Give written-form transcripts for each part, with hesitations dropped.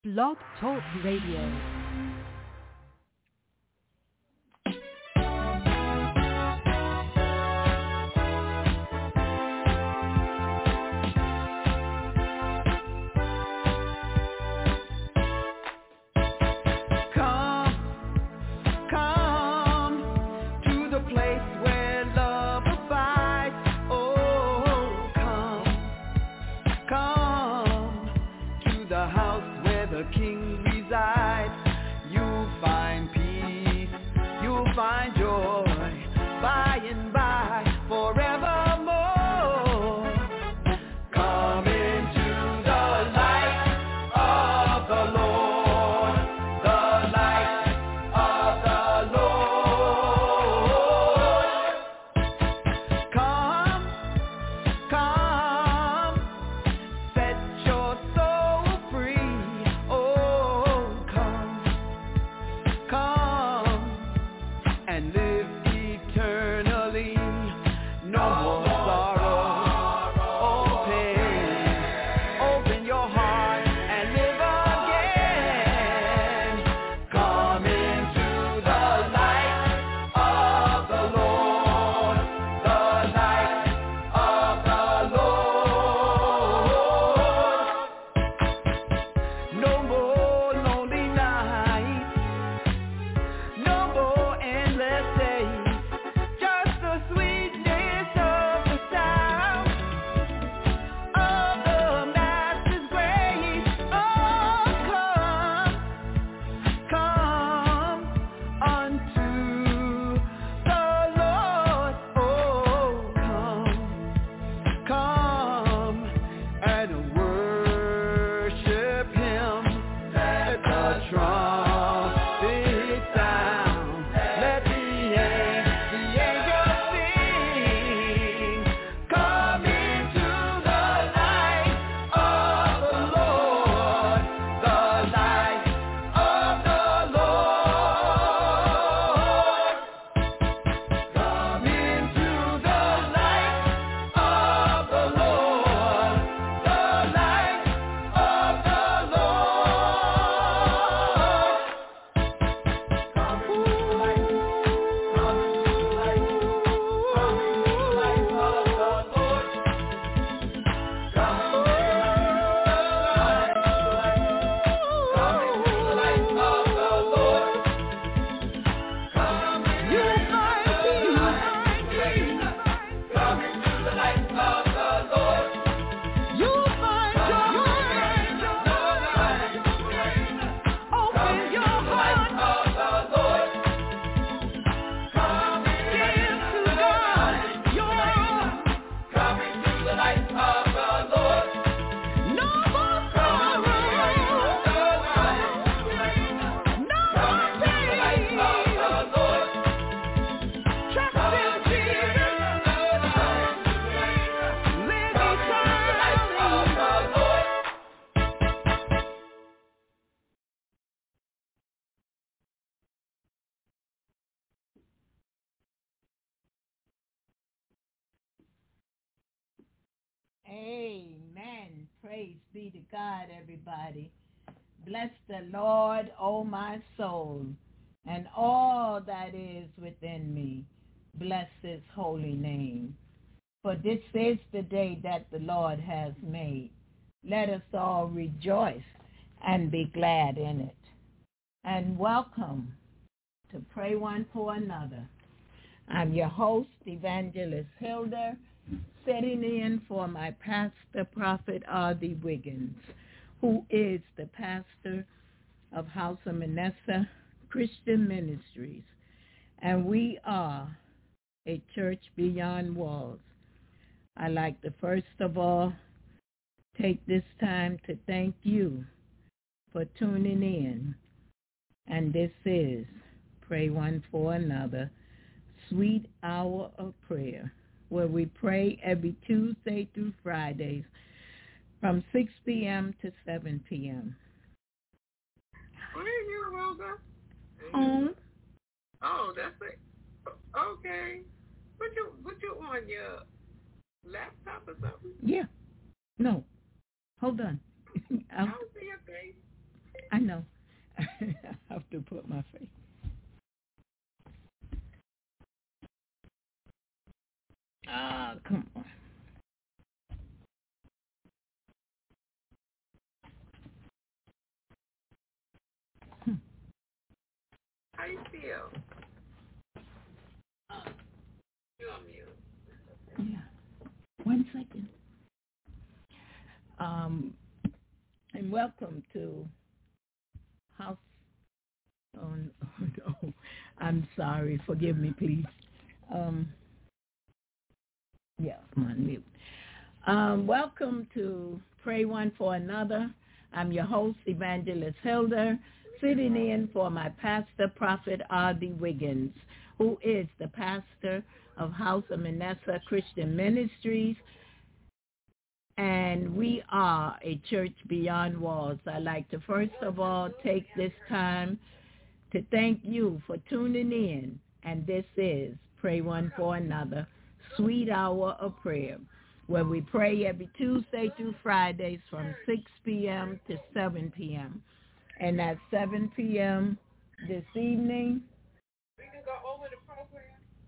Blog Talk Radio. Amen. Praise be to God, everybody. Bless the Lord, O my soul, and all that is within me. Bless his holy name. For this is the day that the Lord has made. Let us all rejoice and be glad in it. And welcome to Pray One for Another. I'm your host, Evangelist Hilda, sitting in for my pastor, Prophet R.D. Wiggins, who is the pastor of House of Manasseh Christian Ministries. And we are a church beyond walls. I'd like to first of all take this time to thank you for tuning in. And this is Pray One for Another, Sweet Hour of Prayer, where we pray every Tuesday through Fridays from 6 p.m. to 7 p.m. Where are you, Rosa? Home. Oh, that's it. Okay. What you on your laptop or something? Yeah. No. Hold on. I don't see your face. I know. I have to put my face. Ah, come on. How you feel? You're on mute. Yeah. 1 second. And welcome to House. Oh no, I'm sorry. Forgive me, please. Yeah, I'm on mute. Welcome to Pray One for Another. I'm your host, Evangelist Hilda, sitting in for my pastor, Prophet R.D. Wiggins, who is the pastor of House of Manasseh Christian Ministries, and we are a church beyond walls. I'd like to first of all take this time to thank you for tuning in, and this is Pray One for Another, Sweet Hour of Prayer, where we pray every Tuesday through Fridays from 6 p.m. to 7 p.m. And at 7 p.m. this evening, We can go over the program.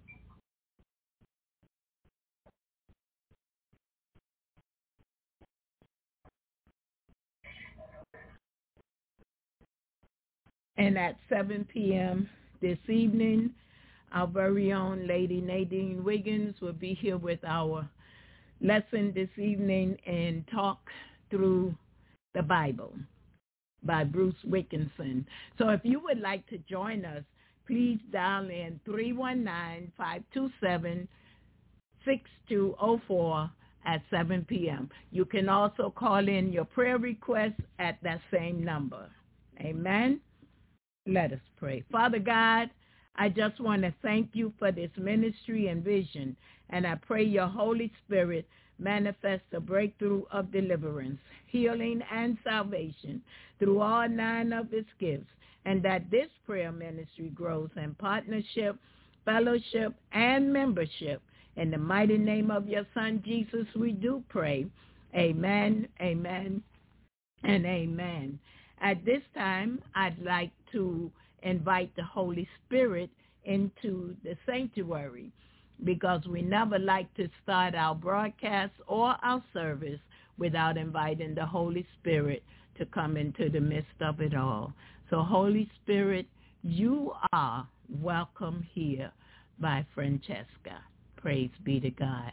and at 7 p.m. this evening, our very own Lady Nadine Wiggins will be here with our lesson this evening and talk through the Bible by Bruce Wilkinson. So if you would like to join us, please dial in 319-527-6204 at 7 p.m. You can also call in your prayer requests at that same number. Amen. Let us pray. Father God, I just want to thank you for this ministry and vision, and I pray your Holy Spirit manifest a breakthrough of deliverance, healing, and salvation through all 9 of its gifts, and that this prayer ministry grows in partnership, fellowship, and membership. In the mighty name of your Son, Jesus, we do pray. Amen, amen, and amen. At this time, I'd like to invite the Holy Spirit into the sanctuary, because we never like to start our broadcast or our service without inviting the Holy Spirit to come into the midst of it all. So Holy Spirit, you are welcome here by Francesca. Praise be to God.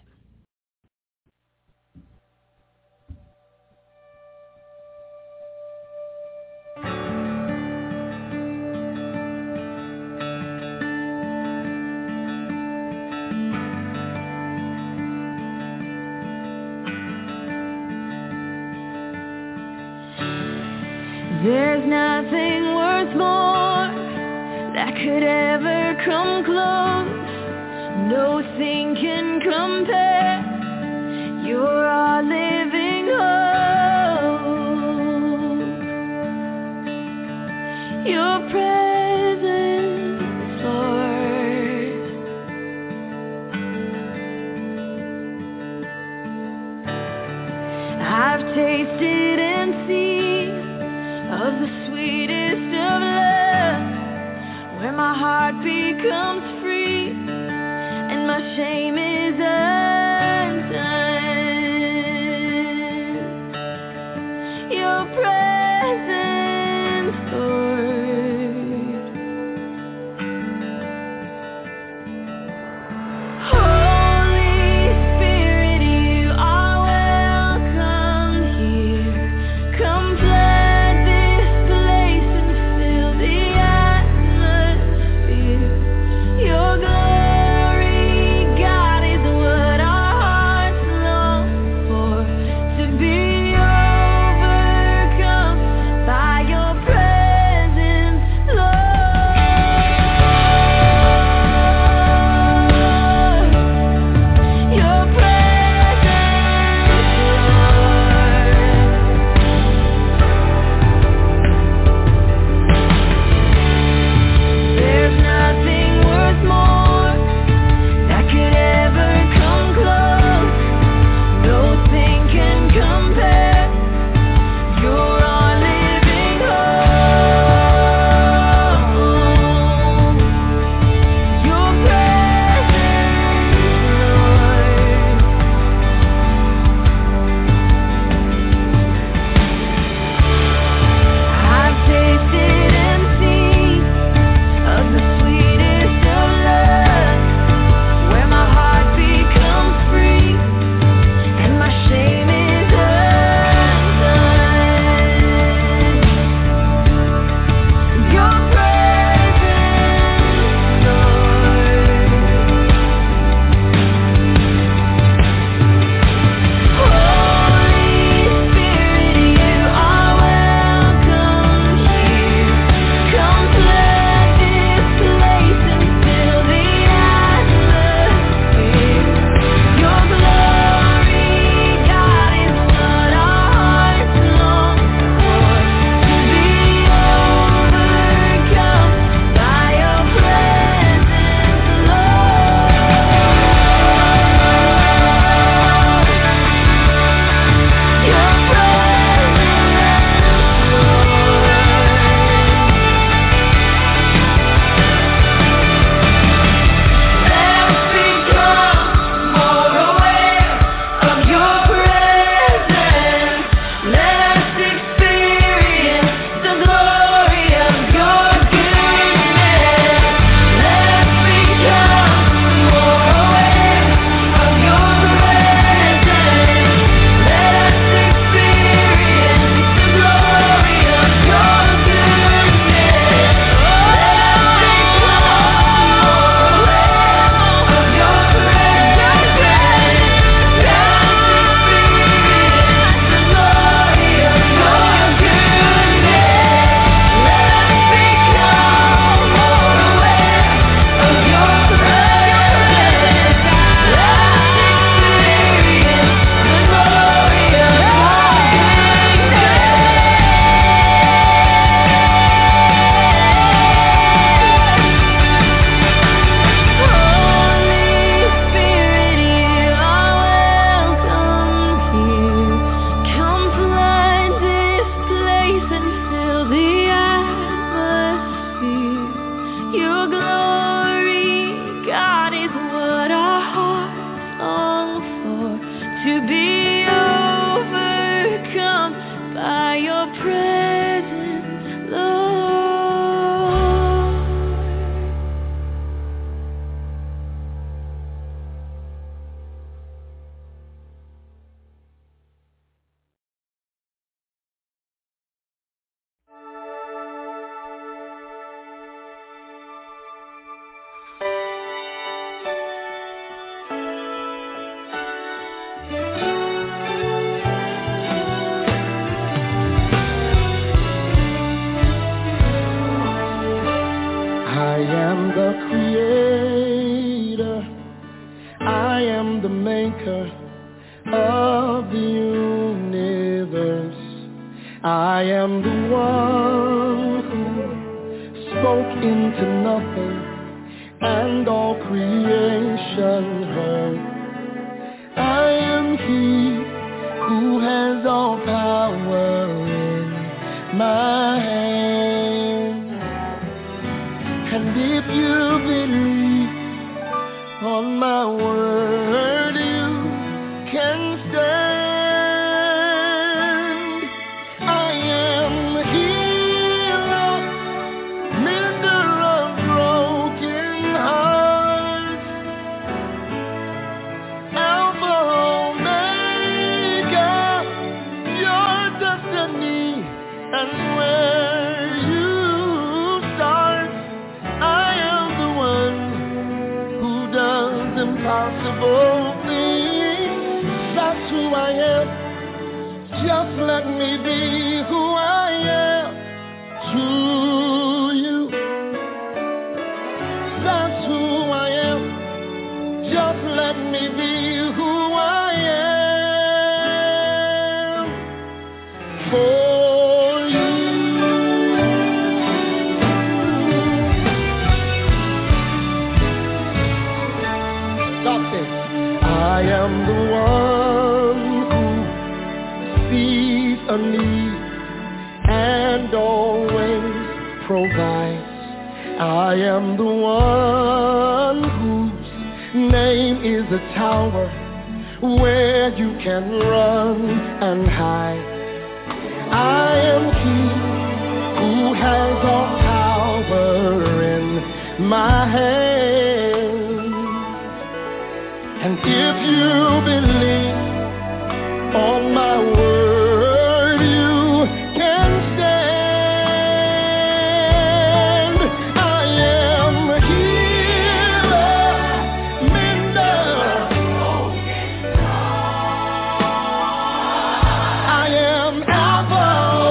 There's nothing worth more that could ever come close. Nothing can compare. You're our living hope. Your presence, Lord. I've tasted and seen of the sweetest of love, where my heart becomes free and my shame is undone. Your presence, Lord. Holy Spirit, you are welcome here. Come flood this place and fill the atmosphere. Your glory, God, is what one who spoke into nothing and all creation heard. I am he who has all power in my hand. And if you believe on my word, you can stand. I am the healer, mender of broken hearts, Alpha, Omega, your destiny, and where you start. I am the one who does impossible things. That's who I am. Just let me be who I am to you. That's who I am. Just let me be who I am for you. God says, I am the one who sees a need and always provides. I am the one whose name is a tower where you can run and hide. I am he who has all power in my hand. And if you believe on my word, you can stand. I am a healer, mender. I am Alpha,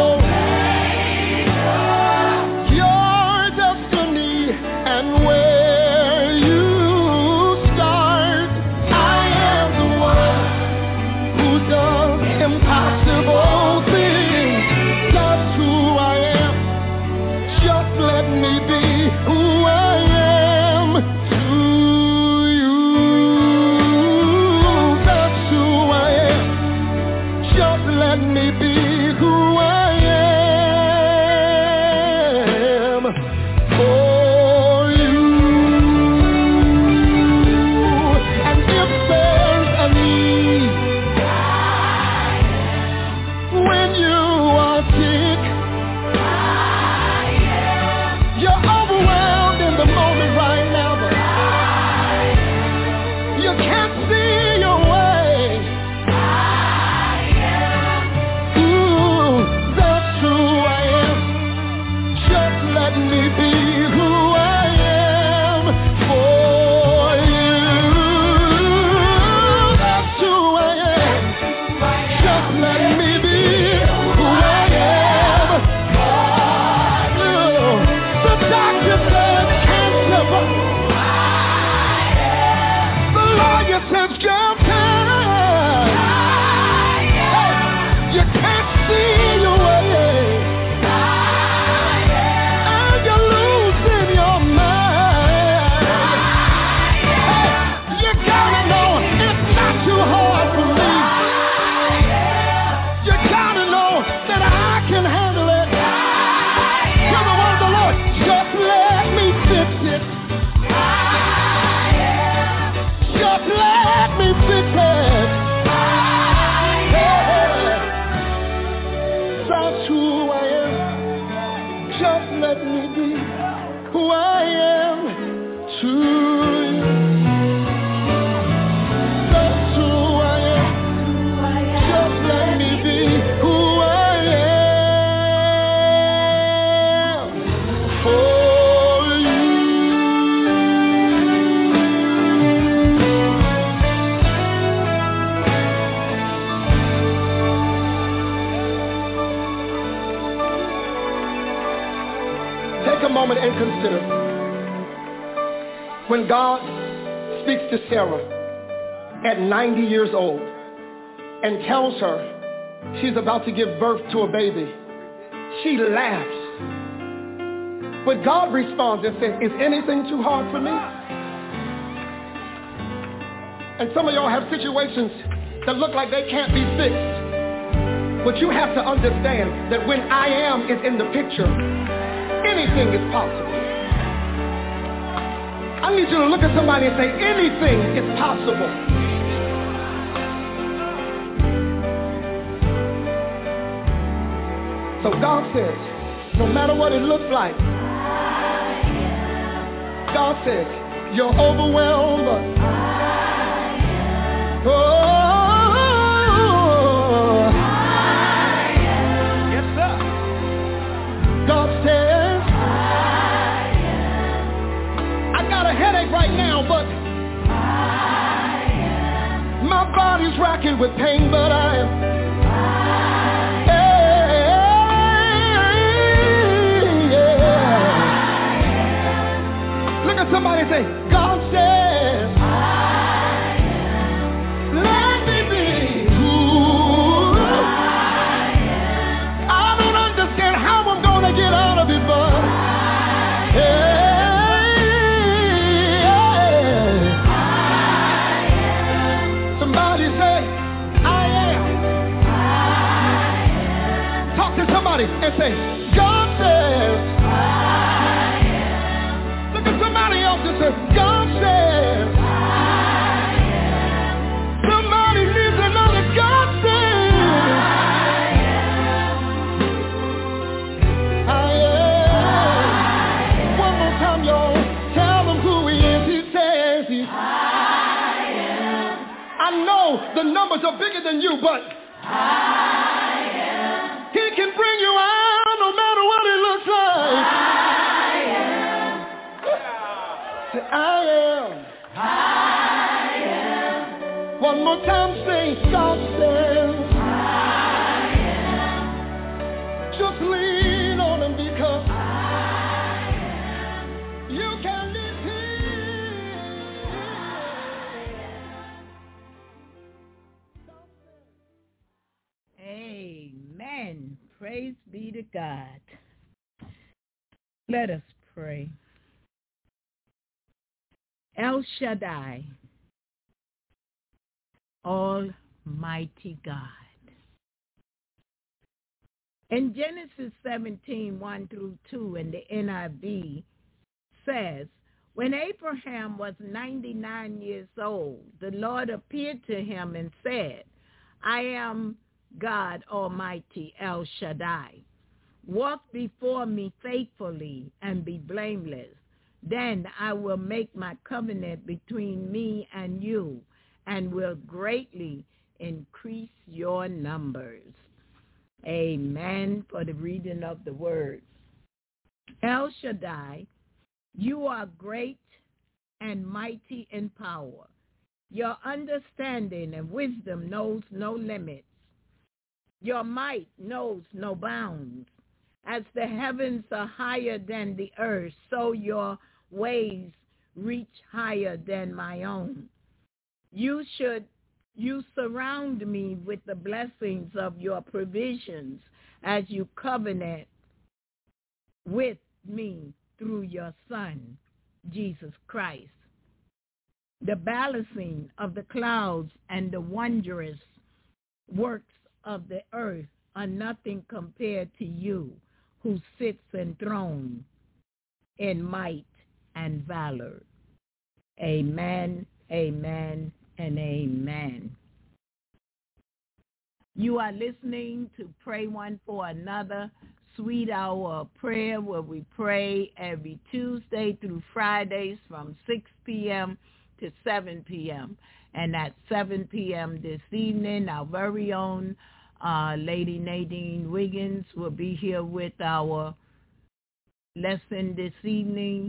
your destiny, and where you start. I am the one who does impossible things. That's who I am. Just let me be who I am to you. That's who I am. Just let me be who I am for you. And if there's a need when you are sick, you're overwhelmed in the moment right now, but you can't see your way. Ooh, that's who I am. Just let me be who I am for you. That's who I am. Just let me be who I am. The doctor said cancer, but the lawyer says jump time. You can't see your way, and you're losing your mind. You gotta know it's not too hard for me. You gotta know that I can handle it. You're the word of the Lord. Just let me fix it. Just let me fix it. That's who I am. Just let me be who I am to you. That's who I am. Just let me be who I am for you. Take a moment and consider when God speaks to Sarah at 90 years old and tells her she's about to give birth to a baby. she laughs. But God responds and says, is anything too hard for me? And some of y'all have situations that look like they can't be fixed. But you have to understand that when I am is in the picture, anything is possible. I need you to look at somebody and say, anything is possible. So God says, no matter what it looks like, God says, you're overwhelmed. Yes, sir. God says, I got a headache right now, but my body's racking with pain, but I am. Look at somebody and say, God says, let me be who I don't understand how I'm going to get out of it, but somebody say, I am. Talk to somebody and say, God says, somebody else that says, God says, somebody needs another God says, I am. One more time, y'all. Tell them who he is. He says, I am. I know the numbers are bigger than you, but I am. He can bring you out no matter what it looks like. I am. One more time, say, God says, I am. Just lean on him because you can be here. Amen. Praise be to God. Let us pray. El Shaddai, Almighty God. In Genesis 17, 1 through 2 in the NIV says, when Abraham was 99 years old, the Lord appeared to him and said, I am God Almighty, El Shaddai. Walk before me faithfully and be blameless. Then I will make my covenant between me and you and will greatly increase your numbers. Amen for the reading of the word. El Shaddai, you are great and mighty in power. Your understanding and wisdom knows no limits. Your might knows no bounds. As the heavens are higher than the earth, so your ways reach higher than my own. You surround me with the blessings of your provisions as you covenant with me through your Son, Jesus Christ. The balancing of the clouds and the wondrous works of the earth are nothing compared to you, who sits enthroned in might and valor. Amen, amen, and amen. You are listening to Pray One for Another, Sweet Hour of Prayer, where we pray every Tuesday through Fridays from 6 p.m. to 7 p.m. And at 7 p.m. this evening, our very own Lady Nadine Wiggins will be here with our lesson this evening.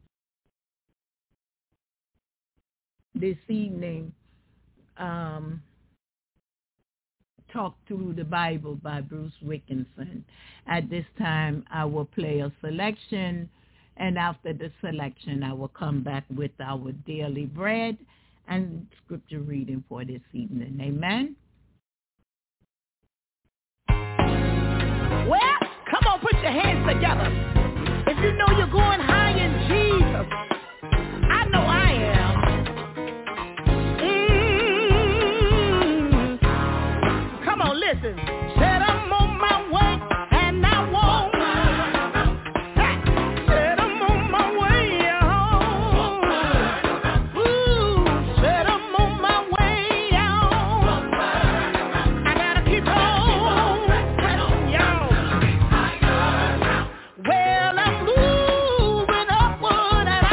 Talk Through the Bible by Bruce Wickinson. At this time, I will play a selection, and after the selection, I will come back with our daily bread and scripture reading for this evening. Amen? Well, come on. on, put your hands together. If you know you're going high in Jesus, I know I am. Come on, listen. Said I'm on my way and I won't. Said I'm on my way home. Said I'm on my way home. I gotta keep on pressing, y'all. Well, I'm moving upward and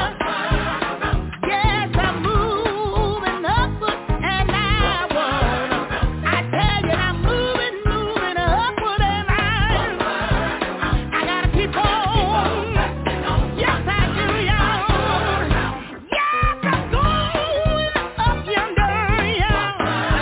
yes, I'm moving upward and I tell you I'm moving upward and I gotta keep on. Yes, I do, y'all. Yes, I'm going up yonder, y'all.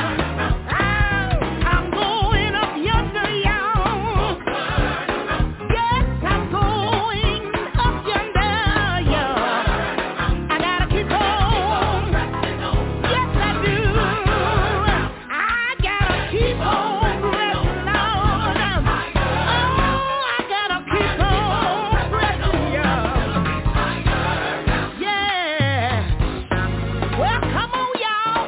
I'm going up yonder, y'all. Yes, I'm going up yonder, y'all. I gotta keep on. Yes, I do. I gotta keep on pressing on. Oh, I gotta keep on pressing, y'all. Yeah. Well, come on, y'all.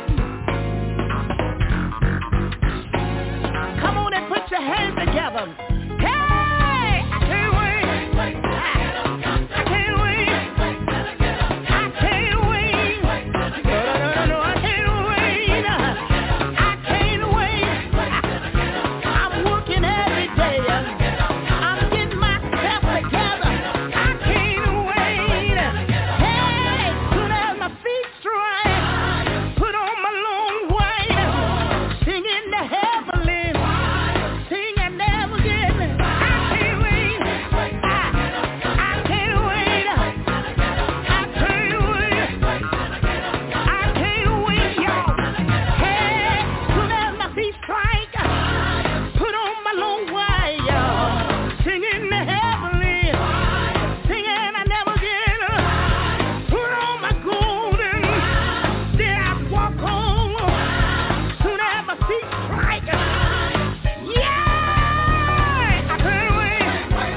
Come on and put your hands together. Hey, I can't wait. I can't wait. I can't wait. No, I can't wait. I can't wait. I'm working every day. I'm getting myself together. I can't wait. Hey, soon as my feet strike, put on my long white, singing the heavenly, singing never again. I can't wait. I can't wait. I can't wait. I can't wait, y'all. Hey, soon as my feet strike, put on my long white, y'all, singing the heavenly, singing I never get. Put on my golden, then I walk home. Soon as my feet strike, yeah, I can't wait.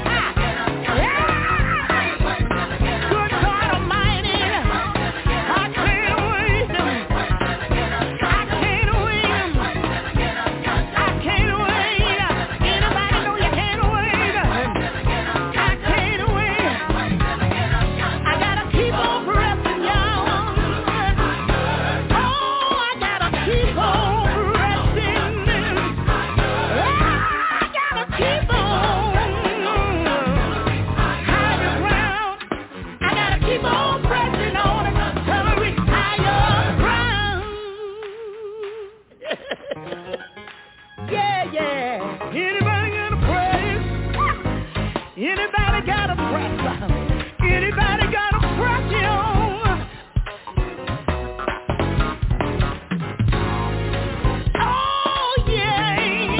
Good God Almighty, I can't wait. I can't wait. I can't wait. Anybody know you can't wait? I can't wait. I gotta keep on pressing, y'all. Oh, I gotta keep on pressing. I gotta keep on higher ground. I gotta keep on pressing on till I reach higher ground. Yeah. Anybody got a praise? Anybody got a press? Anybody got a press, y'all? Oh, yeah.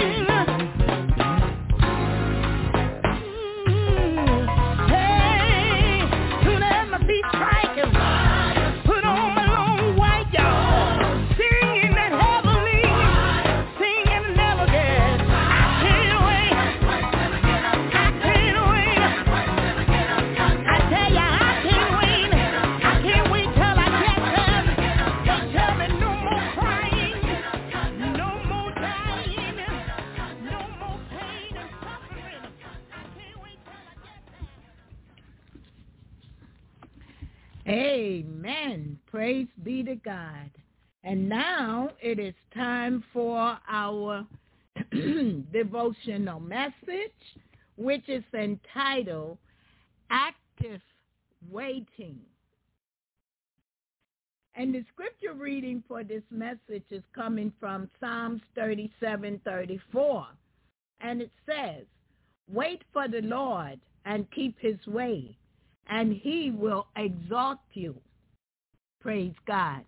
Hey, soon as my feet striking, put on my long white, y'all, singing that heavenly, singing never again. I can't wait. I can't wait. I tell ya, I can't wait. I can't wait till I get there. Don't tell me no more crying, no more dying, no more pain and suffering. I can't wait till I get there. Amen. Praise be to God. And now it is time for our devotional message, which is entitled Active Waiting. And the scripture reading for this message is coming from Psalms 37:34. And it says, "Wait for the Lord and keep his way, and he will exalt you." Praise God.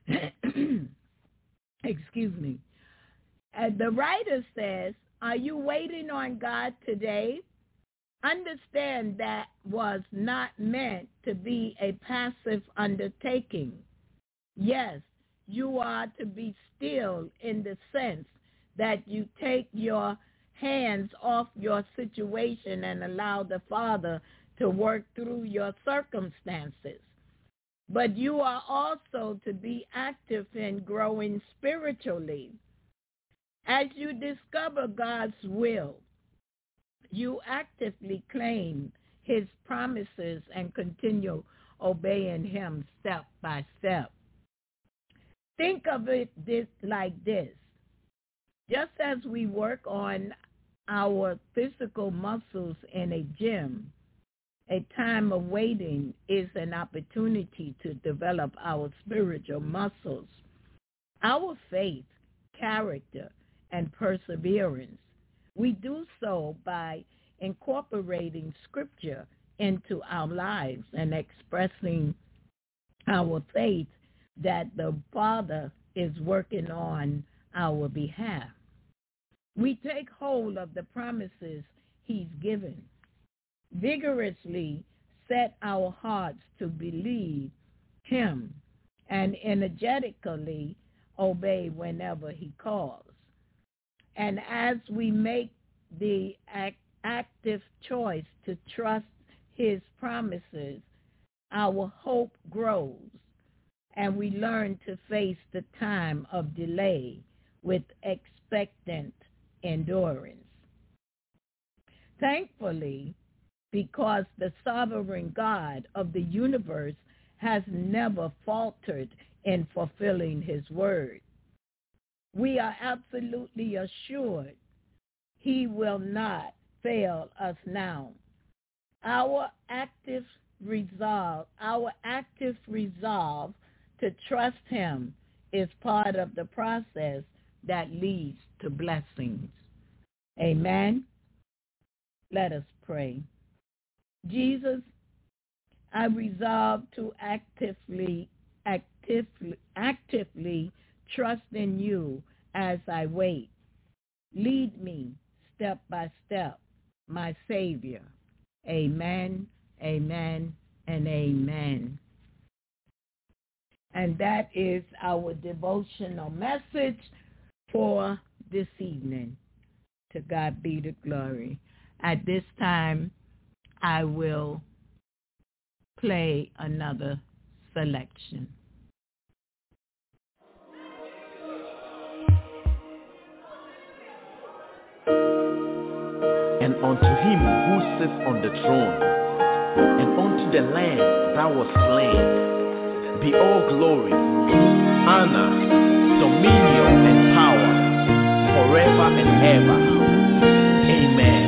Excuse me. And the writer says, are you waiting on God today? Understand that was not meant to be a passive undertaking. Yes, you are to be still in the sense that you take your hands off your situation and allow the Father to work through your circumstances. But you are also to be active in growing spiritually. As you discover God's will, you actively claim his promises and continue obeying him step by step. Think of it like this. Just as we work on our physical muscles in a gym, a time of waiting is an opportunity to develop our spiritual muscles. Our faith, character, and perseverance. We do so by incorporating Scripture into our lives and expressing our faith that the Father is working on our behalf. We take hold of the promises he's given, vigorously set our hearts to believe him, and energetically obey whenever he calls. And as we make the active choice to trust his promises, our hope grows, and we learn to face the time of delay with expectant endurance. Thankfully, because the sovereign God of the universe has never faltered in fulfilling his word, we are absolutely assured he will not fail us now. Our active resolve to trust him is part of the process that leads to blessings. Amen. Let us pray. Jesus, I resolve to actively trust in you as I wait. Lead me step by step, my Savior. Amen, amen, and amen. And that is our devotional message for this evening. To God be the glory. At this time, I will play another selection. And unto him who sits on the throne, and unto the Lamb that was slain, be all glory, honor, dominion, and power, forever and ever. Amen.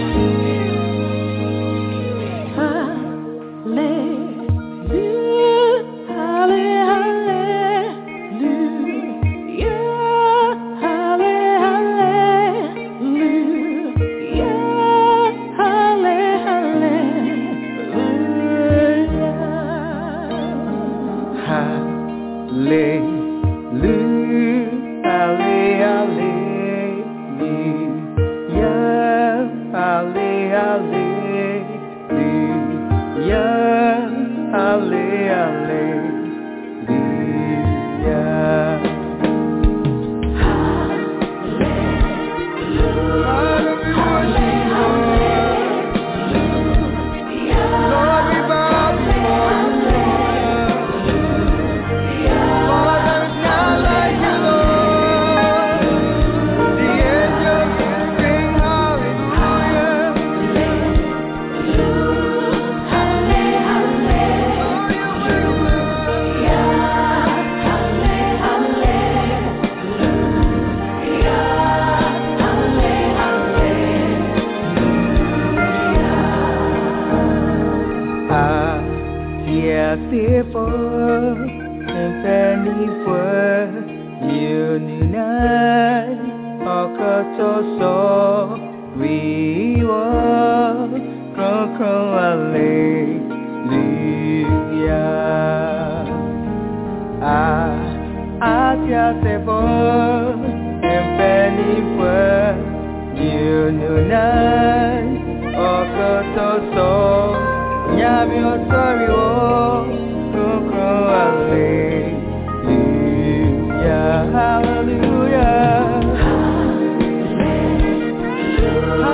Hallelujah.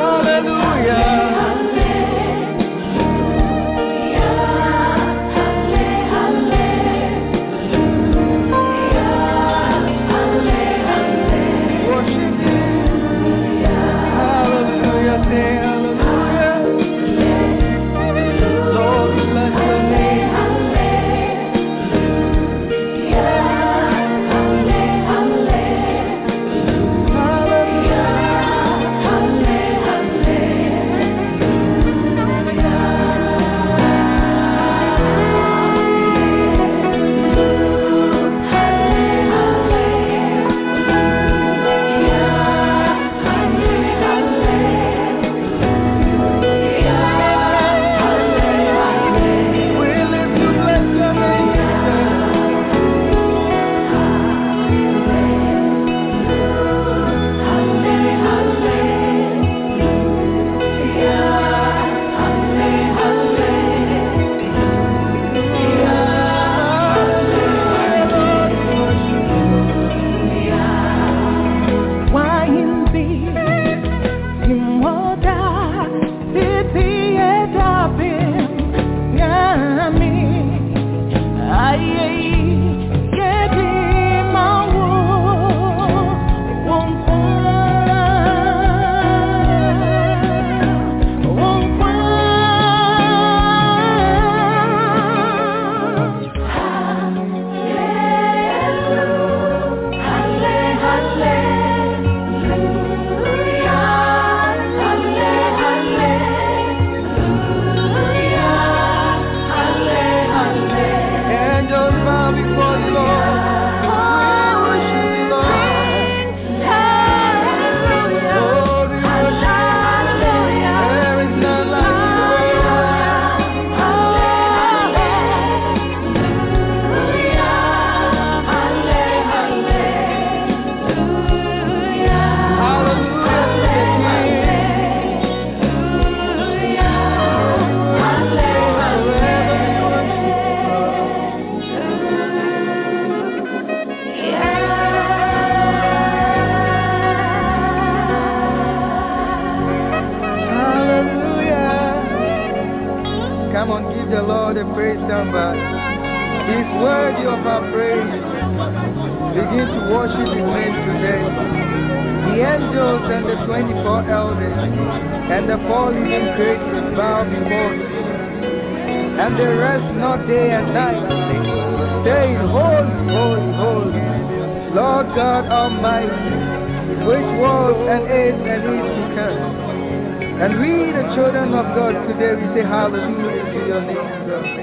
on, give the Lord a praise, somebody. He's worthy of our praise. Begin to worship His name today. The angels and the 24 elders and the 4 living creatures bow before Him, and they rest not day and night, saying, Holy, holy, holy, Lord God Almighty, which was and is to come. And we, the children of God, today we say hallelujah to your name, God.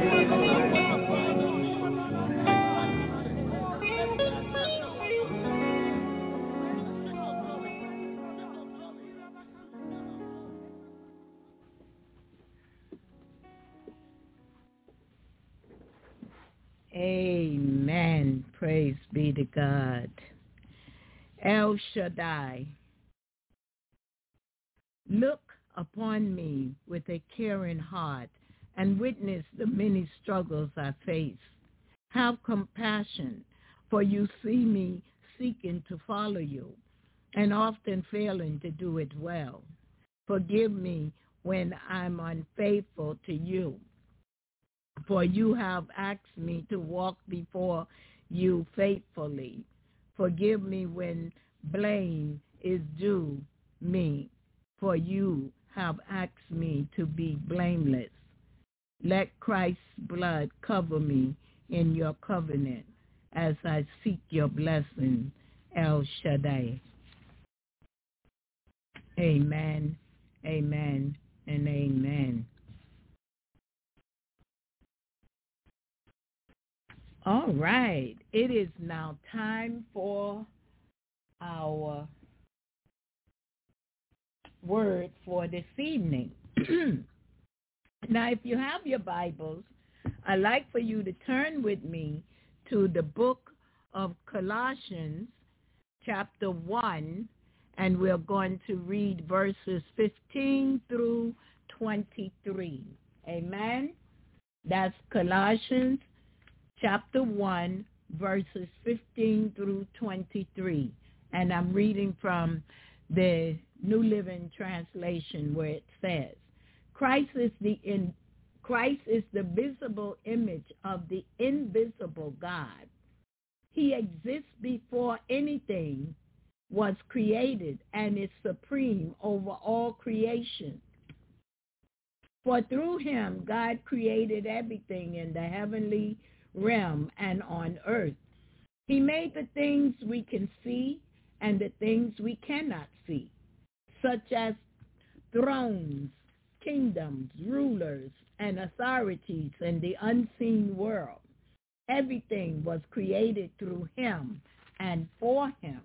Amen. Praise be to God. El Shaddai, look upon me with a caring heart and witness the many struggles I face. Have compassion, for you see me seeking to follow you and often failing to do it well. Forgive me when I'm unfaithful to you, for you have asked me to walk before you faithfully. Forgive me when blame is due me, for you have asked me to be blameless. Let Christ's blood cover me in your covenant as I seek your blessing, El Shaddai. Amen, amen, and amen. All right, it is now time for our word for this evening. Now, if you have your Bibles, I'd like for you to turn with me to the book of Colossians, chapter 1, and we're going to read verses 15 through 23. Amen? That's Colossians, chapter 1, verses 15 through 23. And I'm reading from the New Living Translation, where it says, Christ is the visible image of the invisible God. He exists before anything was created and is supreme over all creation. For through him, God created everything in the heavenly realm and on earth. He made the things we can see and the things we cannot see, such as thrones, kingdoms, rulers, and authorities in the unseen world. Everything was created through him and for him.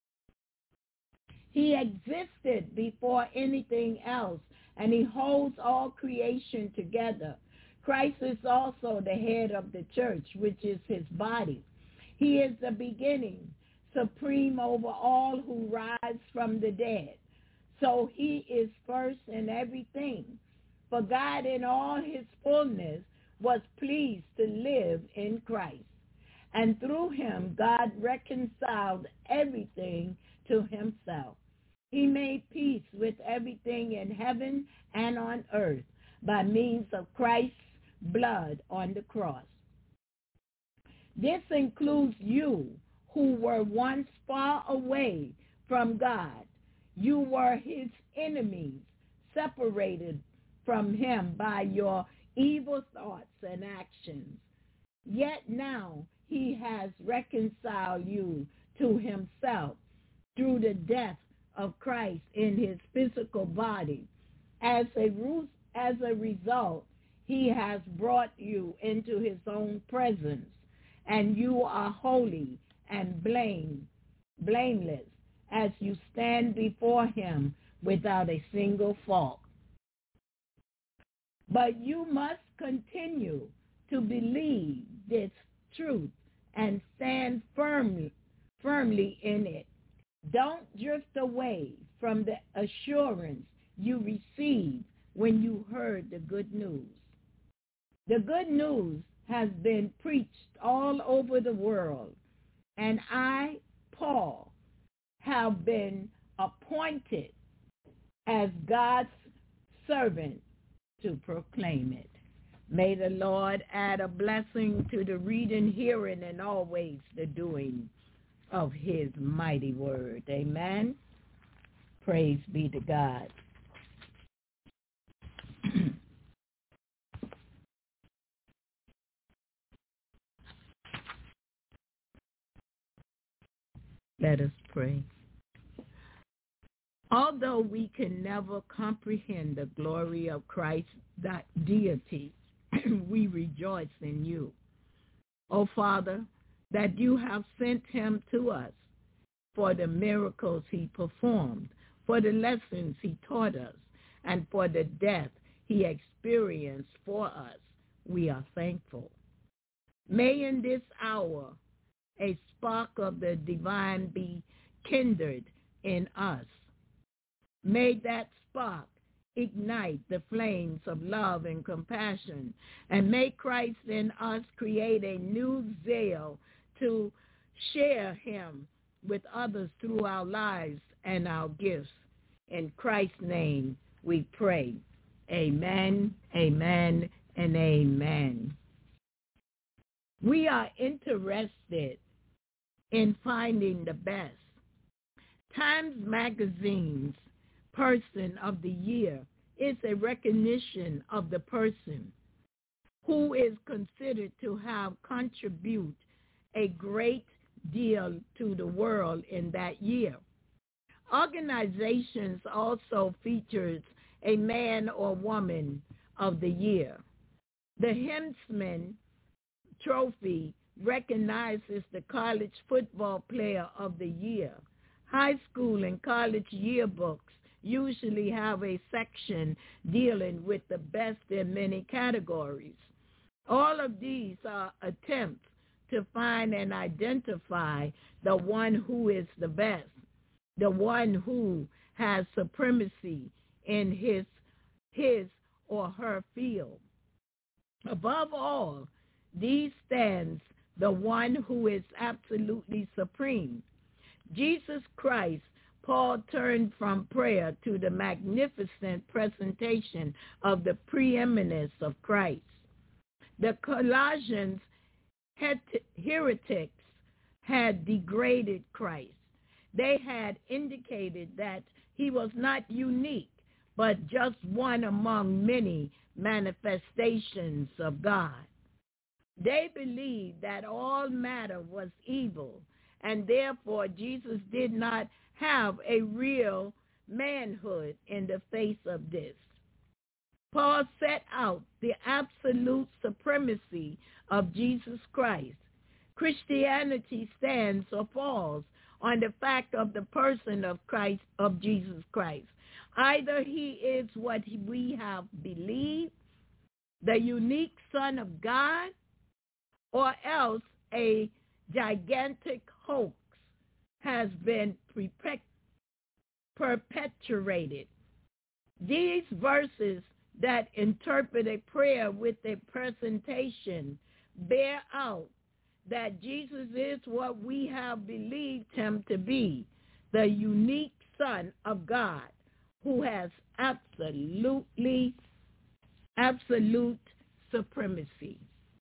He existed before anything else, and he holds all creation together. Christ is also the head of the church, which is his body. He is the beginning, supreme over all who rise from the dead. So he is first in everything. For God in all his fullness was pleased to live in Christ. And through him, God reconciled everything to himself. He made peace with everything in heaven and on earth by means of Christ's blood on the cross. This includes you who were once far away from God. You were his enemies, separated from him by your evil thoughts and actions. Yet now he has reconciled you to himself through the death of Christ in his physical body. As a result, he has brought you into his own presence, and you are holy and blameless as you stand before him without a single fault. But you must continue to believe this truth and stand firmly in it. Don't drift away from the assurance you received when you heard the good news. The good news has been preached all over the world, and I, Paul, have been appointed as God's servant to proclaim it. May the Lord add a blessing to the reading, hearing, and always the doing of his mighty word. Amen. Praise be to God. Let us pray. Although we can never comprehend the glory of Christ's deity, we rejoice in you, O Father, that you have sent him to us for the miracles he performed, for the lessons he taught us, and for the death he experienced for us. We are thankful. May in this hour a spark of the divine be kindled in us. May that spark ignite the flames of love and compassion, and may Christ in us create a new zeal to share him with others through our lives and our gifts. In Christ's name we pray. Amen, amen, and amen. We are interested in finding the best. Times Magazine's Person of the Year is a recognition of the person who is considered to have contributed a great deal to the world in that year. Organizations also features a man or woman of the year. The Heisman Trophy recognizes the college football player of the year. High school and college yearbooks usually have a section dealing with the best in many categories. All of these are attempts to find and identify the one who is the best, the one who has supremacy in his or her field. Above all, these stands the one who is absolutely supreme. Jesus Christ. Paul turned from prayer to the magnificent presentation of the preeminence of Christ. The Colossians heretics had degraded Christ. They had indicated that he was not unique, but just one among many manifestations of God. They believed that all matter was evil, and therefore Jesus did not have a real manhood in the face of this. Paul set out the absolute supremacy of Jesus Christ. Christianity stands or falls on the fact of the person of Christ, of Jesus Christ. Either he is what we have believed, the unique Son of God, or else a gigantic hoax has been perpetuated. These verses that interpret a prayer with a presentation bear out that Jesus is what we have believed him to be, the unique Son of God, who has absolute supremacy.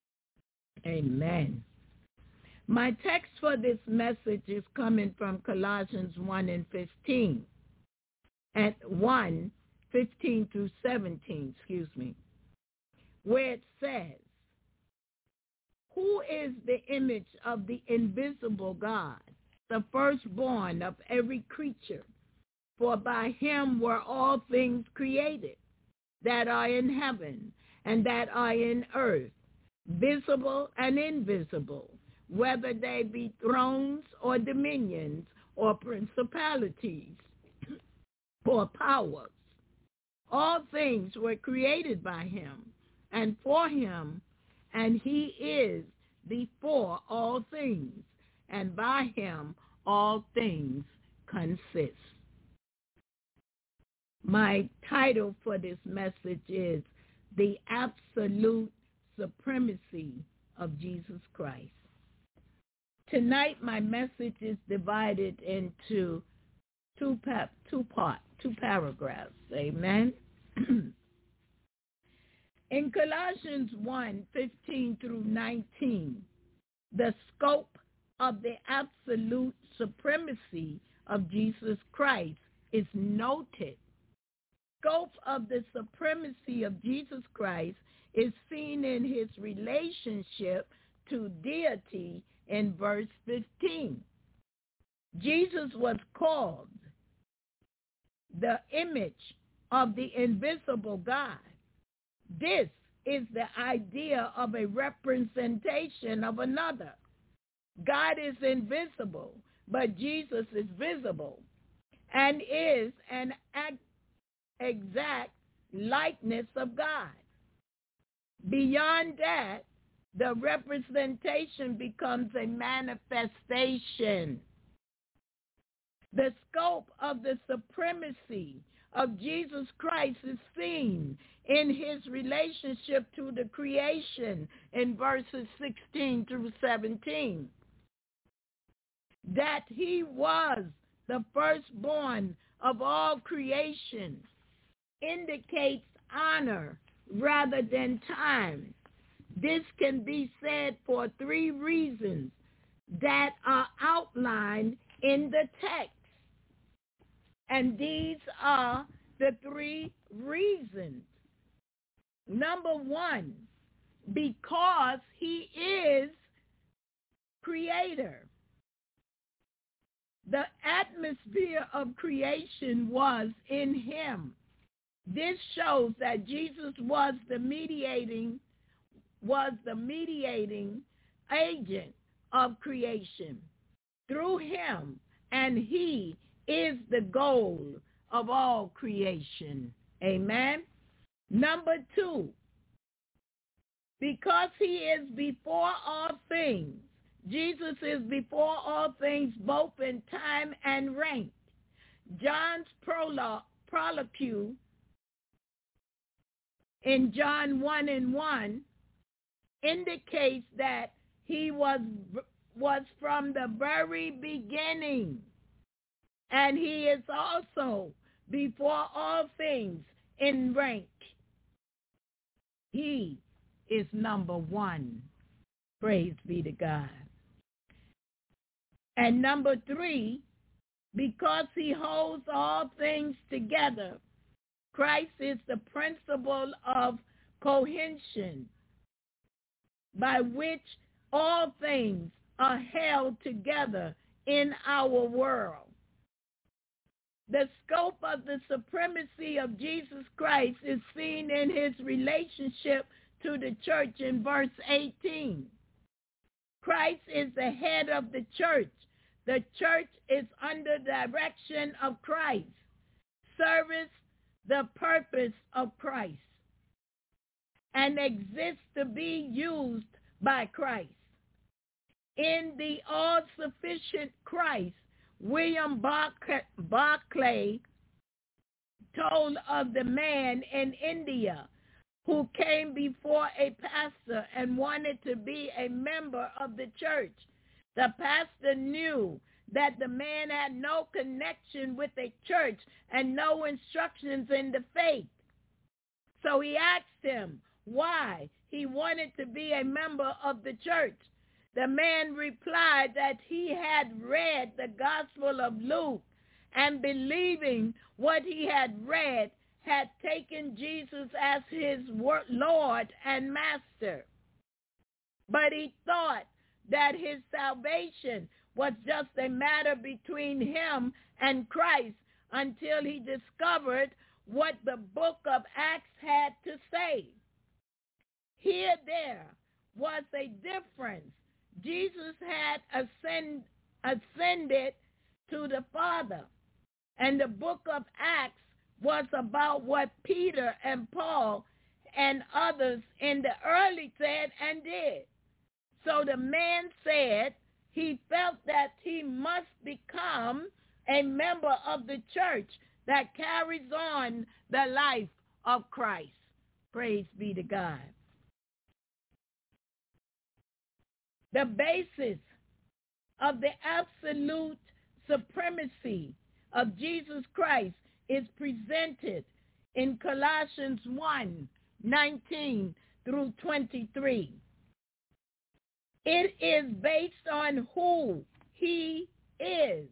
Amen. My text for this message is coming from Colossians 1:15, and 1:15 through 17, where it says, "Who is the image of the invisible God, the firstborn of every creature? For by him were all things created, that are in heaven and that are in earth, visible and invisible, whether they be thrones or dominions or principalities or powers. All things were created by him and for him, and he is before all things, and by him all things consist." My title for this message is The Absolute Supremacy of Jesus Christ. Tonight, my message is divided into two paragraphs. Amen. In Colossians 1:15 through 19, the scope of the absolute supremacy of Jesus Christ is noted. Scope of the supremacy of Jesus Christ is seen in his relationship to deity in verse 15. Jesus was called the image of the invisible God. This is the idea of a representation of another. God is invisible, but Jesus is visible and is an exact likeness of God. Beyond that, the representation becomes a manifestation. The scope of the supremacy of Jesus Christ is seen in his relationship to the creation in verses 16 through 17. That he was the firstborn of all creation indicates honor rather than time. This can be said for three reasons that are outlined in the text. And these are the three reasons. Number one, because he is creator. The atmosphere of creation was in him. This shows that Jesus was the mediating agent of creation. Through him, and he is the goal of all creation. Amen. Number two, because he is before all things. Jesus is before all things, both in time and rank. John's prologue in John 1:1 indicates that he was from the very beginning. And he is also before all things in rank. He is number one. Praise be to God. And number three, because he holds all things together, Christ is the principle of cohesion by which all things are held together in our world. The scope of the supremacy of Jesus Christ is seen in his relationship to the church in verse 18. Christ is the head of the church. The church is under direction of Christ. Service the purpose of Christ and exists to be used by Christ. In the all-sufficient Christ, William Barclay told of the man in India who came before a pastor and wanted to be a member of the church. The pastor knew that the man had no connection with a church and no instructions in the faith. So he asked him why he wanted to be a member of the church. The man replied that he had read the Gospel of Luke and, believing what he had read, had taken Jesus as his Lord and Master. But he thought that his salvation was just a matter between him and Christ until he discovered what the book of Acts had to say. Here there was a difference. Jesus had ascended to the Father, and the book of Acts was about what Peter and Paul and others in the early said and did. So the man said he felt that he must become a member of the church that carries on the life of Christ. Praise be to God. The basis of the absolute supremacy of Jesus Christ is presented in Colossians 1, 19 through 23. It is based on who he is.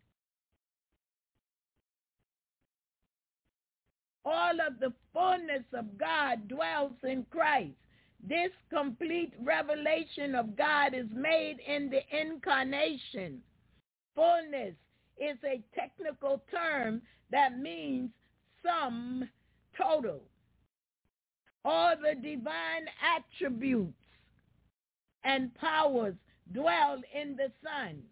All of the fullness of God dwells in Christ. This complete revelation of God is made in the incarnation. Fullness is a technical term that means sum total. All the divine attributes and powers dwell in the Son.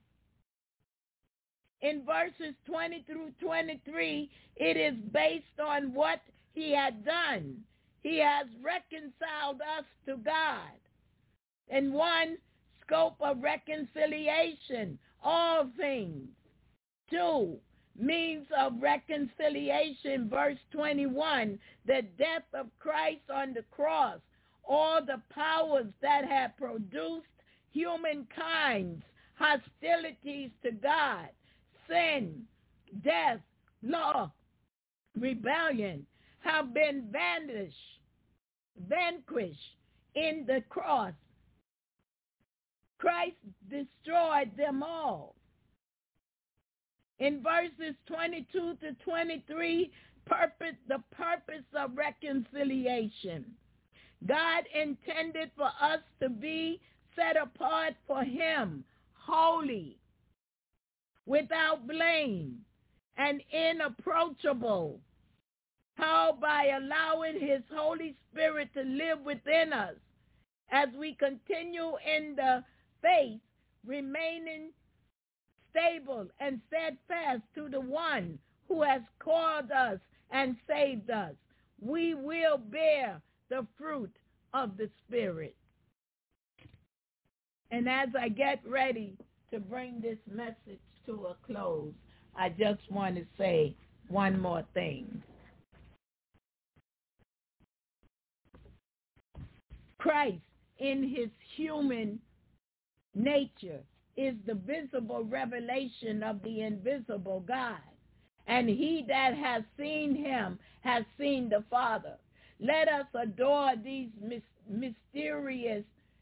In verses 20 through 23, it is based on what he had done. He has reconciled us to God. In one scope of reconciliation, all things. 2, means of reconciliation, verse 21, the death of Christ on the cross, all the powers that have produced humankind's hostilities to God, sin, death, law, rebellion, have been vanquished in the cross. Christ destroyed them all. In verses 22 to 23, the purpose of reconciliation. God intended for us to be set apart for him, holy, without blame, and inapproachable. How? By allowing his Holy Spirit to live within us as we continue in the faith, remaining stable and steadfast to the one who has called us and saved us. We will bear the fruit of the Spirit. And as I get ready to bring this message to a close, I just want to say one more thing. Christ, in his human nature, is the visible revelation of the invisible God. And he that has seen him has seen the Father. Let us adore these mysteries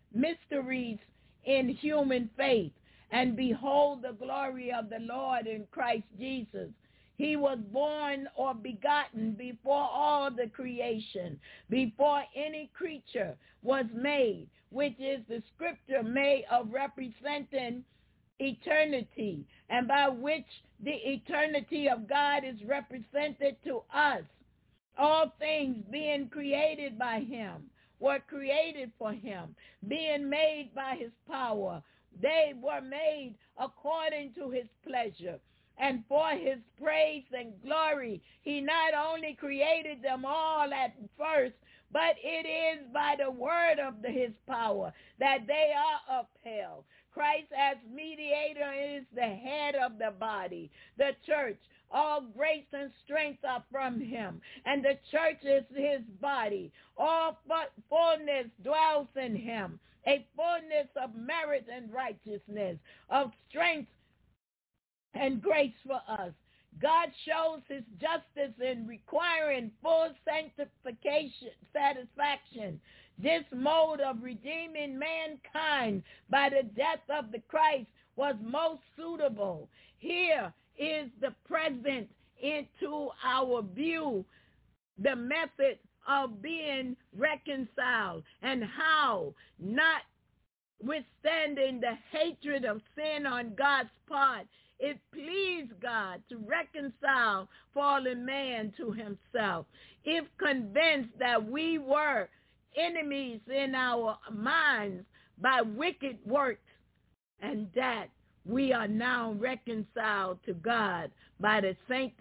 in human faith and behold the glory of the Lord in Christ Jesus. He was born or begotten before all the creation, before any creature was made, which is the scripture made of representing eternity, and by which the eternity of God is represented to us. All things being created by him were created for him, being made by his power. They were made according to his pleasure. And for his praise and glory, he not only created them all at first, but it is by the word of his power that they are upheld. Christ as mediator is the head of the body, the church. All grace and strength are from him, and the church is his body. All fullness dwells in him, a fullness of merit and righteousness, of strength and grace for us. God shows his justice in requiring full satisfaction. This mode of redeeming mankind by the death of the Christ was most suitable. Here is the present into our view the method of being reconciled and how, notwithstanding the hatred of sin on God's part, it pleased God to reconcile fallen man to himself. If convinced that we were enemies in our minds by wicked works, and that we are now reconciled to God by the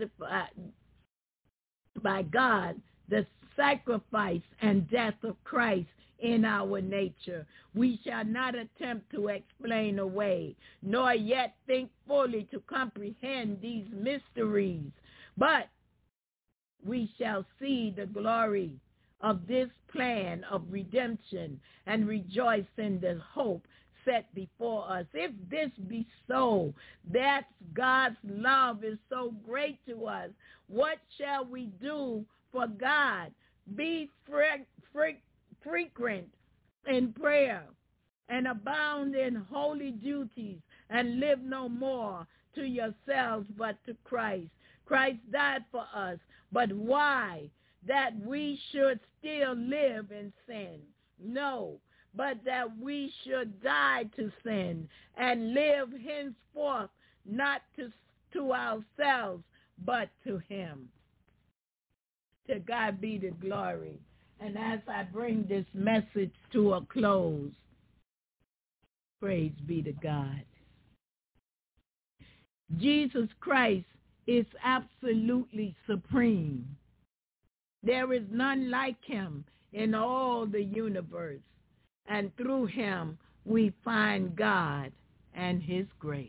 sacrifice and death of Christ in our nature. We shall not attempt to explain away, nor yet think fully to comprehend these mysteries, but we shall see the glory of this plan of redemption and rejoice in the hope set before us. If this be so, that God's love is so great to us, what shall we do for God? Be frequent in prayer and abound in holy duties, and live no more to yourselves but to Christ. Christ died for us, but why? That we should still live in sin? No, but that we should die to sin and live henceforth not to ourselves, but to him. To God be the glory. And as I bring this message to a close, praise be to God. Jesus Christ is absolutely supreme. There is none like him in all the universe. And through him we find God and his grace.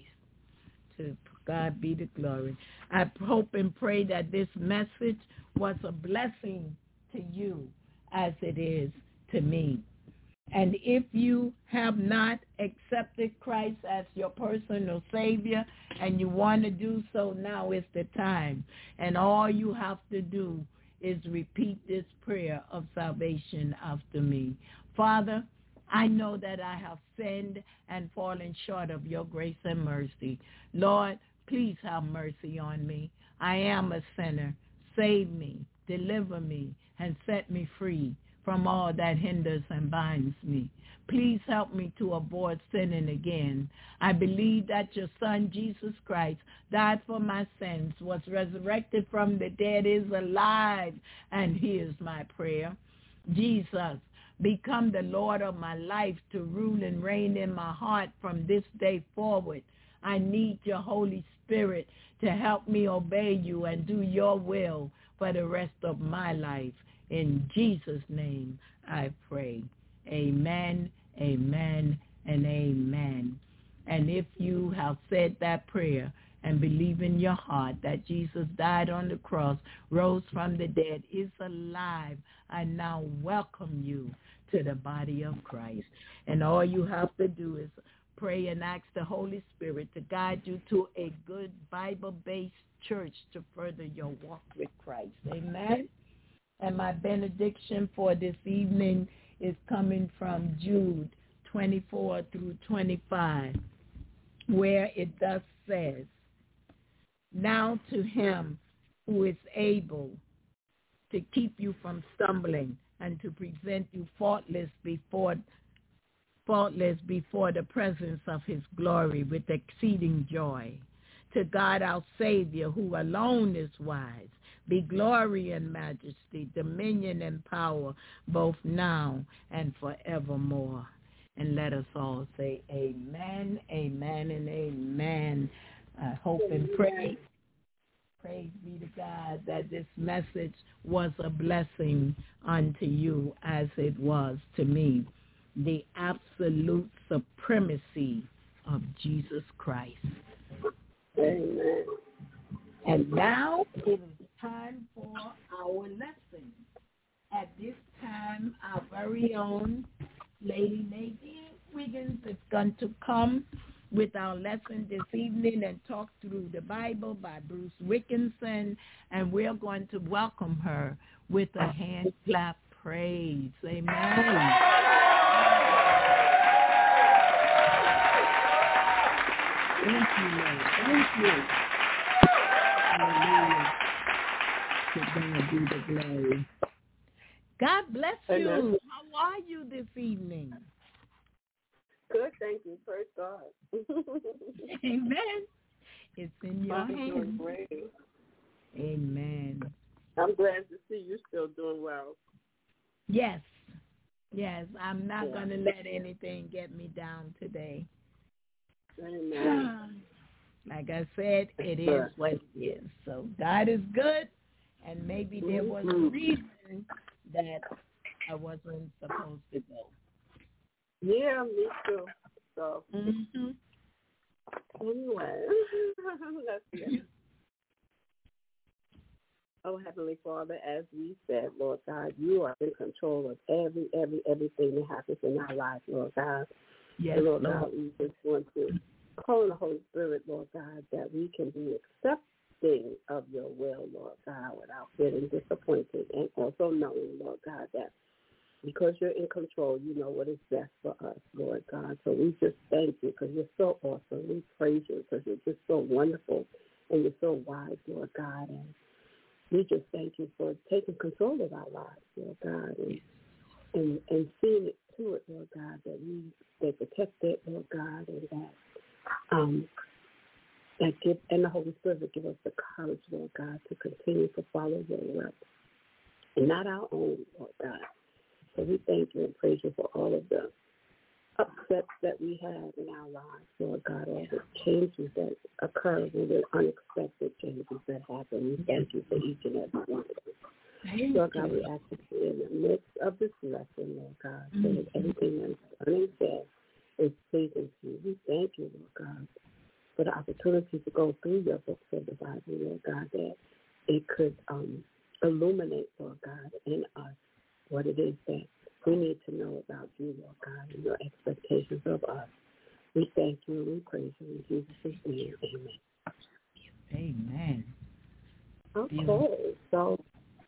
To God be the glory. I hope and pray that this message was a blessing to you as it is to me. And if you have not accepted Christ as your personal Savior and you want to do so, now is the time. And all you have to do is repeat this prayer of salvation after me. Father, I know that I have sinned and fallen short of your grace and mercy. Lord, please have mercy on me. I am a sinner. Save me, deliver me, and set me free from all that hinders and binds me. Please help me to avoid sinning again. I believe that your Son, Jesus Christ, died for my sins, was resurrected from the dead, is alive, and hears my prayer. Jesus, become the Lord of my life to rule and reign in my heart from this day forward. I need your Holy Spirit to help me obey you and do your will for the rest of my life. In Jesus' name I pray. Amen, amen, and amen. And if you have said that prayer and believe in your heart that Jesus died on the cross, rose from the dead, is alive, I now welcome you to the body of Christ. And all you have to do is pray and ask the Holy Spirit to guide you to a good Bible-based church to further your walk with Christ. Amen. And my benediction for this evening is coming from Jude 24 through 25, where it thus says, now to him who is able to keep you from stumbling and to present you faultless before the presence of his glory with exceeding joy. To God our Savior, who alone is wise, be glory and majesty, dominion and power, both now and forevermore. And let us all say amen, amen, and amen. I hope and pray, praise be to God, that this message was a blessing unto you as it was to me. The absolute supremacy of Jesus Christ. Amen. And now it is time for our lesson. At this time, our very own Lady Nadine Wiggins is going to come with our lesson this evening and talk through the Bible by Bruce Wickinson, and we're going to welcome her with a hand clap praise. Amen. Thank you, Lord. Thank you. Hallelujah. To God be the glory. God bless you. Amen. How are you this evening? Good, thank you. Praise God. Amen. It's in your I'm doing hands. great. Amen. I'm glad to see you still doing well. Yes. Yes, I'm not Yeah. going to let anything get me down today. Amen. Like I said, it is what it is. So God is good, and maybe there was a reason that I wasn't supposed to go. Yeah, me too. So, Mm-hmm. anyway, let's see. Oh, Heavenly Father, as we said, Lord God, you are in control of everything that happens in our life, Lord God. Yes, and Lord Lord. God, we just want to call on the Holy Spirit, Lord God, that we can be accepting of your will, Lord God, without feeling disappointed, and also knowing, Lord God, that because you're in control, you know what is best for us, Lord God. So we just thank you because you're so awesome. We praise you because you're just so wonderful and you're so wise, Lord God. And we just thank you for taking control of our lives, Lord God, and seeing it to it, Lord God, that we stay protected, Lord God, and that give, and the Holy Spirit will give us the courage, Lord God, to continue to follow your will and not our own, Lord God. So we thank you and praise you for all of the upsets that we have in our lives, Lord God, all the changes that occur, the unexpected changes that happen. We thank you for each and every one of them. Lord God, we ask you in the midst of this lesson, Lord God, so that everything that is done and said is pleasing to you. We thank you, Lord God, for the opportunity to go through your books of the Bible, Lord God, that it could illuminate, Lord God, in us what it is that we need to know about you, Lord God, and your expectations of us. We thank you and we praise you in Jesus' name. Amen. Amen. Okay, so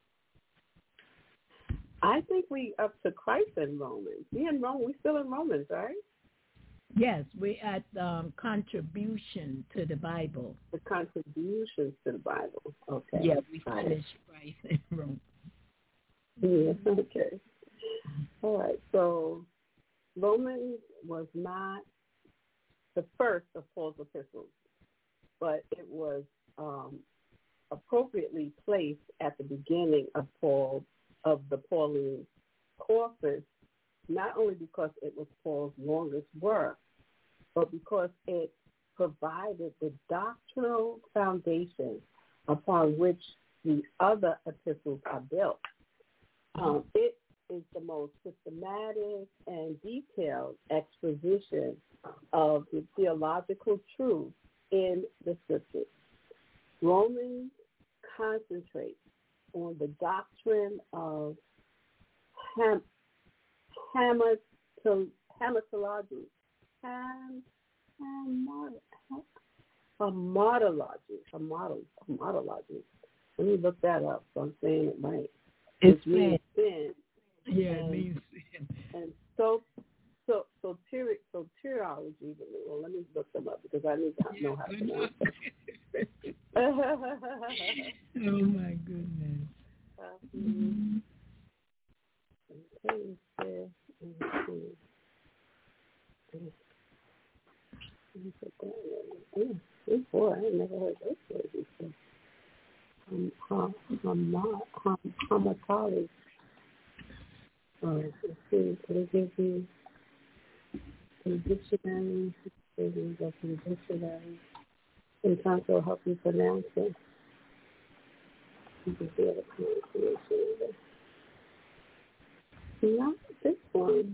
I think we up to Christ in Romans. We still in Romans, right? Yes, we're at contribution to the Bible. The contributions to the Bible. Okay. Yeah, we finished Christ in Romans. Yeah, okay. All right, so Romans was not the first of Paul's epistles, but it was appropriately placed at the beginning of the Pauline corpus, not only because it was Paul's longest work, but because it provided the doctrinal foundation upon which the other epistles are built. It is the most systematic and detailed exposition of the theological truth in the Scriptures. Romans concentrates on the doctrine of hamartology. Let me look that up so I'm saying it right. It's means sin. Yeah, it means sin. And soteriology. Well, let me look them up because I need to know how to pronounce it. Oh my goodness. Boy, I never heard those words before. Hamartology. Let's see, it gives you dictionary, sometimes it'll help you pronounce it. You can see the pronunciation. Not this one.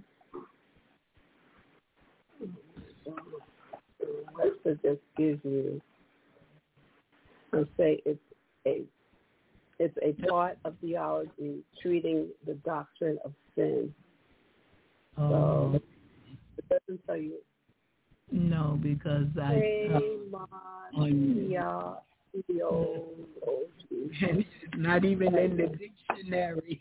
Let's just give you, I'll say it's a part of theology treating the doctrine of sin. So it doesn't tell you. No, because it's not even in the dictionary.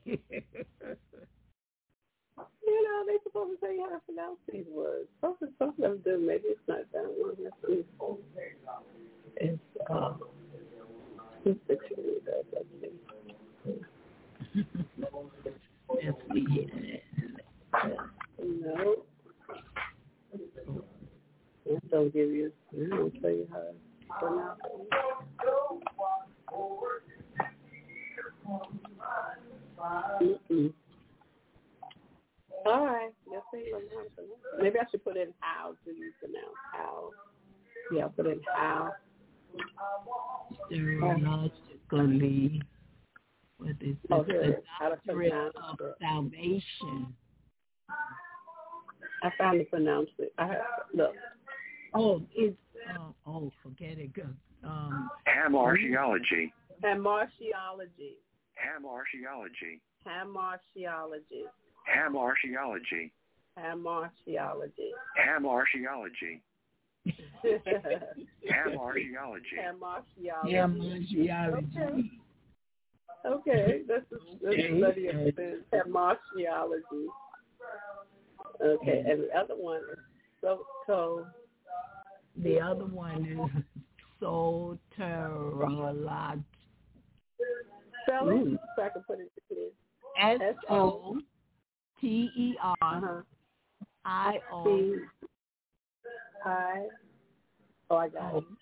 They're supposed to say how to pronounce these words. Some of them do. Maybe it's not that one. It's dictionary does that thing. No. It don't give you. I don't tell you how to pronounce it. All right. Maybe I should put in how do you pronounce how. Yeah, put in how. Serologically. What is this? The doctrine of salvation. I finally pronounced it. Look. It's forget it. Hamartiology. Hamartiology. Hamartiology. Hamartiology. Hamartiology. Hamartiology. Hamartiology. Hamartiology. Hamartiology. Okay, that's the study of sin. Hamartiology. Okay, and the other one is so. The other one is soterology. Spell it so I can put it together. SOTERIO. Oh, I got it.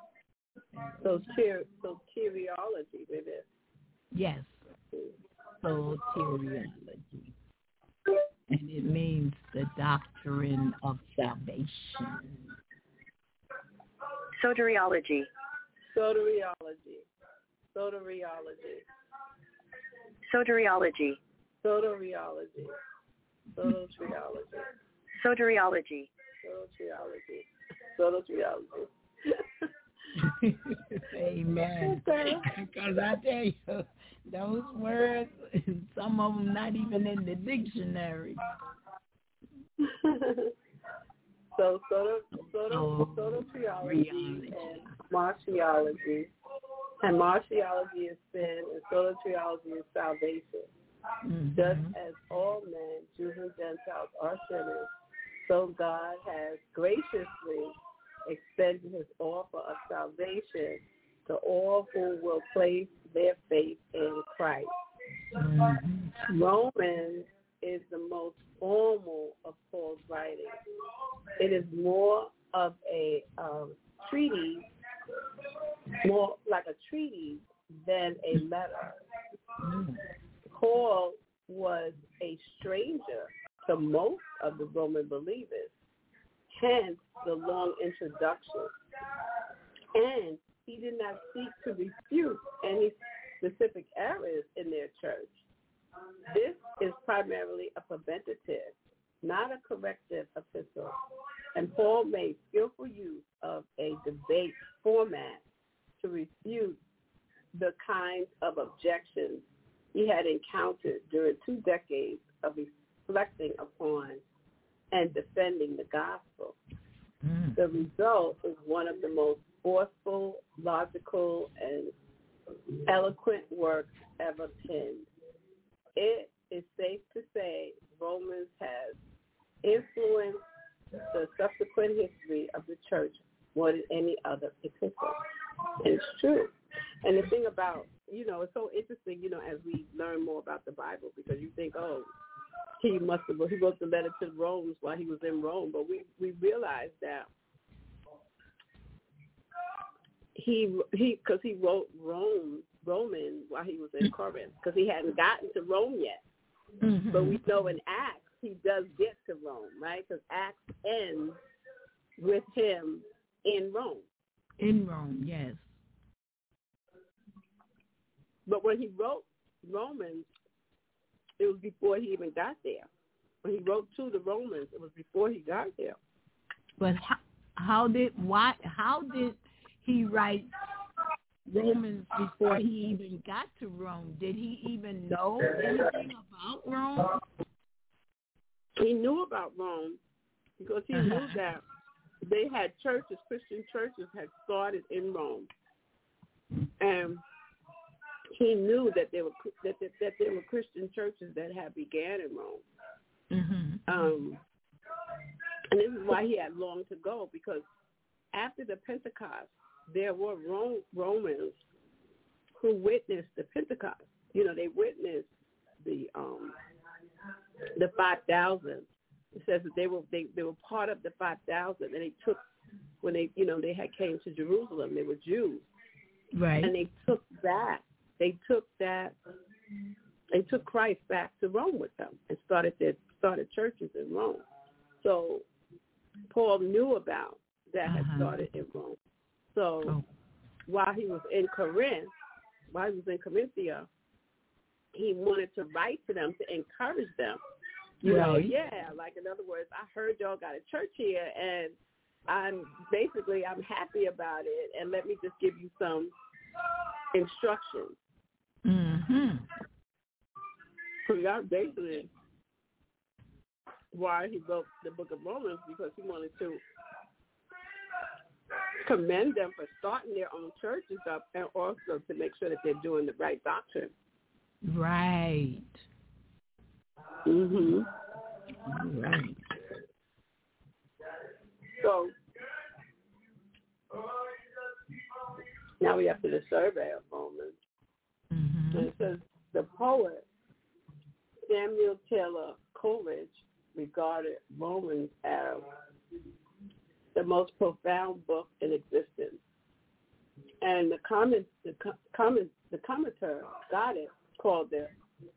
Soteriology, maybe. Yes, soteriology. And it means the doctrine of salvation. Soteriology. Soteriology. Soteriology. Soteriology. Soteriology. Soteriology. Soteriology. Soteriology. Amen. Because I tell you, those words, some of them not even in the dictionary. So soteriology and martiology. And martiology is sin, and soteriology is salvation. Mm-hmm. Just as all men, Jews and Gentiles, are sinners, so God has graciously extended his offer of salvation to all who will place their faith in Christ. Mm-hmm. Romans is the most formal of Paul's writings. It is more of a treatise, more like a treatise than a letter. Mm-hmm. Paul was a stranger to most of the Roman believers, hence the long introduction. And he did not seek to refute any specific errors in their church. This is primarily a preventative, not a corrective epistle. And Paul made skillful use of a debate format to refute the kinds of objections he had encountered during 2 decades of reflecting upon and defending the gospel. Mm. The result is one of the most forceful, logical, and eloquent works ever penned. It is safe to say Romans has influenced the subsequent history of the church more than any other epistle. It's true. And the thing about, it's so interesting, as we learn more about the Bible, because you think, he wrote the letter to Rome while he was in Rome, but we realize that because he wrote Romans while he was in Corinth, because he hadn't gotten to Rome yet. Mm-hmm. But we know in Acts he does get to Rome, right? Because Acts ends with him in Rome. In Rome, yes. But when he wrote Romans, it was before he even got there. When he wrote to the Romans, it was before he got there. But how did he write Romans before he even got to Rome? Did he even know anything about Rome? He knew about Rome because he knew that they had churches, Christian churches had started in Rome. And he knew that there were Christian churches that had began in Rome. Mm-hmm. And this is why he had long to go, because after the Pentecost, there were Romans who witnessed the Pentecost. They witnessed the 5,000. It says that they were part of the 5,000, and they took when they had came to Jerusalem. They were Jews, right? And they took Christ back to Rome with them and started churches in Rome. So Paul knew about that had started in Rome. So while he was in Corinthia, he wanted to write to them to encourage them. Like in other words, I heard y'all got a church here, and I'm happy about it, and let me just give you some instructions. Mm-hmm. So that's basically why he wrote the book of Romans, because he wanted to commend them for starting their own churches up, and also to make sure that they're doing the right doctrine. Right. Mhm. Right. So now we have to the survey of Romans. Mm-hmm. And it says the poet Samuel Taylor Coleridge regarded Romans as the most profound book in existence, and the commentator Goddard called it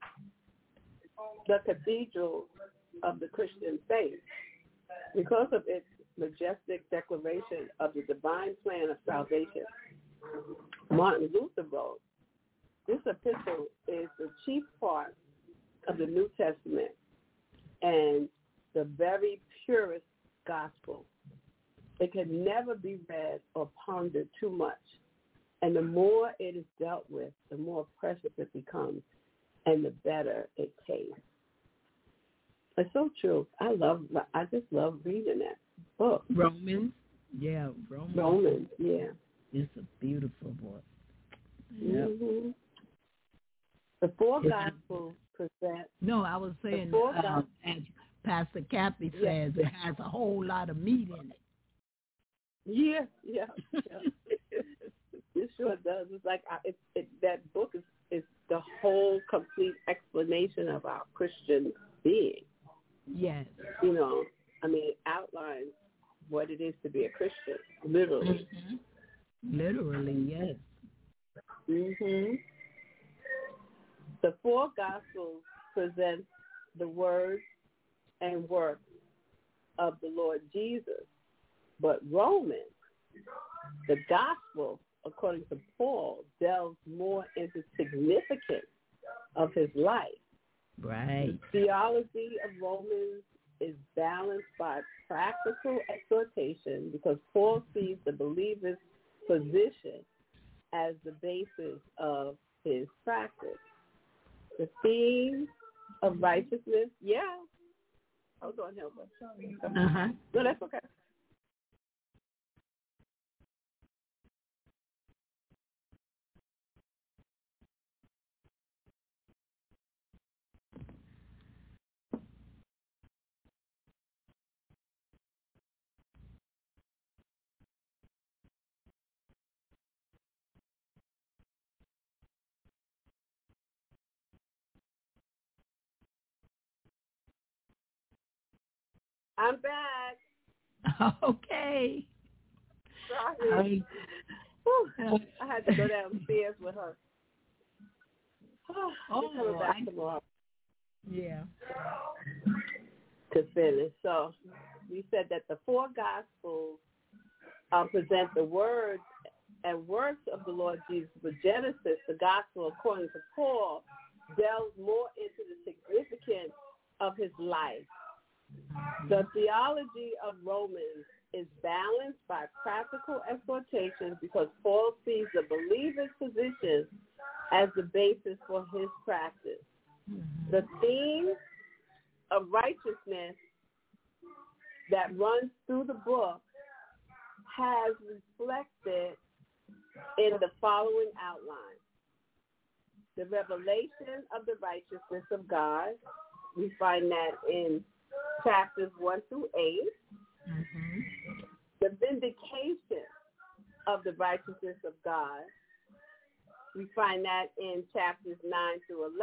the cathedral of the Christian faith because of its majestic declaration of the divine plan of salvation. Martin Luther wrote, "This epistle is the chief part of the New Testament and the very purest gospel. It can never be read or pondered too much, and the more it is dealt with, the more precious it becomes, and the better it tastes." It's so true. I just love reading that book. Romans. Yeah, Romans. Romans, yeah. It's a beautiful book. Yep. Mm-hmm. The four Gospels present. No, I was saying, as Pastor Kathy says, it has a whole lot of meat in it. Yeah. It sure does. It's like that book is the whole complete explanation of our Christian being. Yes. You know, I mean, it outlines what it is to be a Christian, literally. Mm-hmm. Literally, yes. Mm-hmm. The four Gospels present the words and work of the Lord Jesus, but Romans, the Gospel, according to Paul, delves more into significance of his life. Right. Theology of Romans is balanced by practical exhortation because Paul sees the believer's position as the basis of his practice. The theme of righteousness, Hold on, Hilda. Uh-huh. No, that's okay. I'm back. Okay. Sorry. I had to go downstairs with her. Coming back tomorrow. Yeah. To finish. So we said that the four Gospels present the words and works of the Lord Jesus. But Genesis, the Gospel, according to Paul, delves more into the significance of his life. The theology of Romans is balanced by practical exhortation because Paul sees the believer's position as the basis for his practice. The theme of righteousness that runs through the book has reflected in the following outline. The revelation of the righteousness of God, we find that in chapters 1 through 8. Mm-hmm. The vindication of the righteousness of God, we find that in chapters 9 through 11.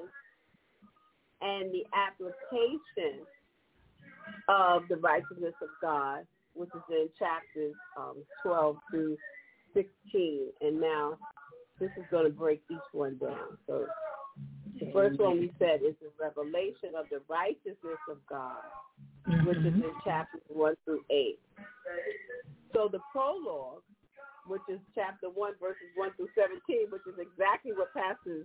And the application of the righteousness of God, which is in chapters 12 through 16. And now this is going to break each one down. So the first one we said is the revelation of the righteousness of God, which is in chapters 1 through 8. So the prologue, which is chapter 1, verses 1 through 17, which is exactly what Pastor's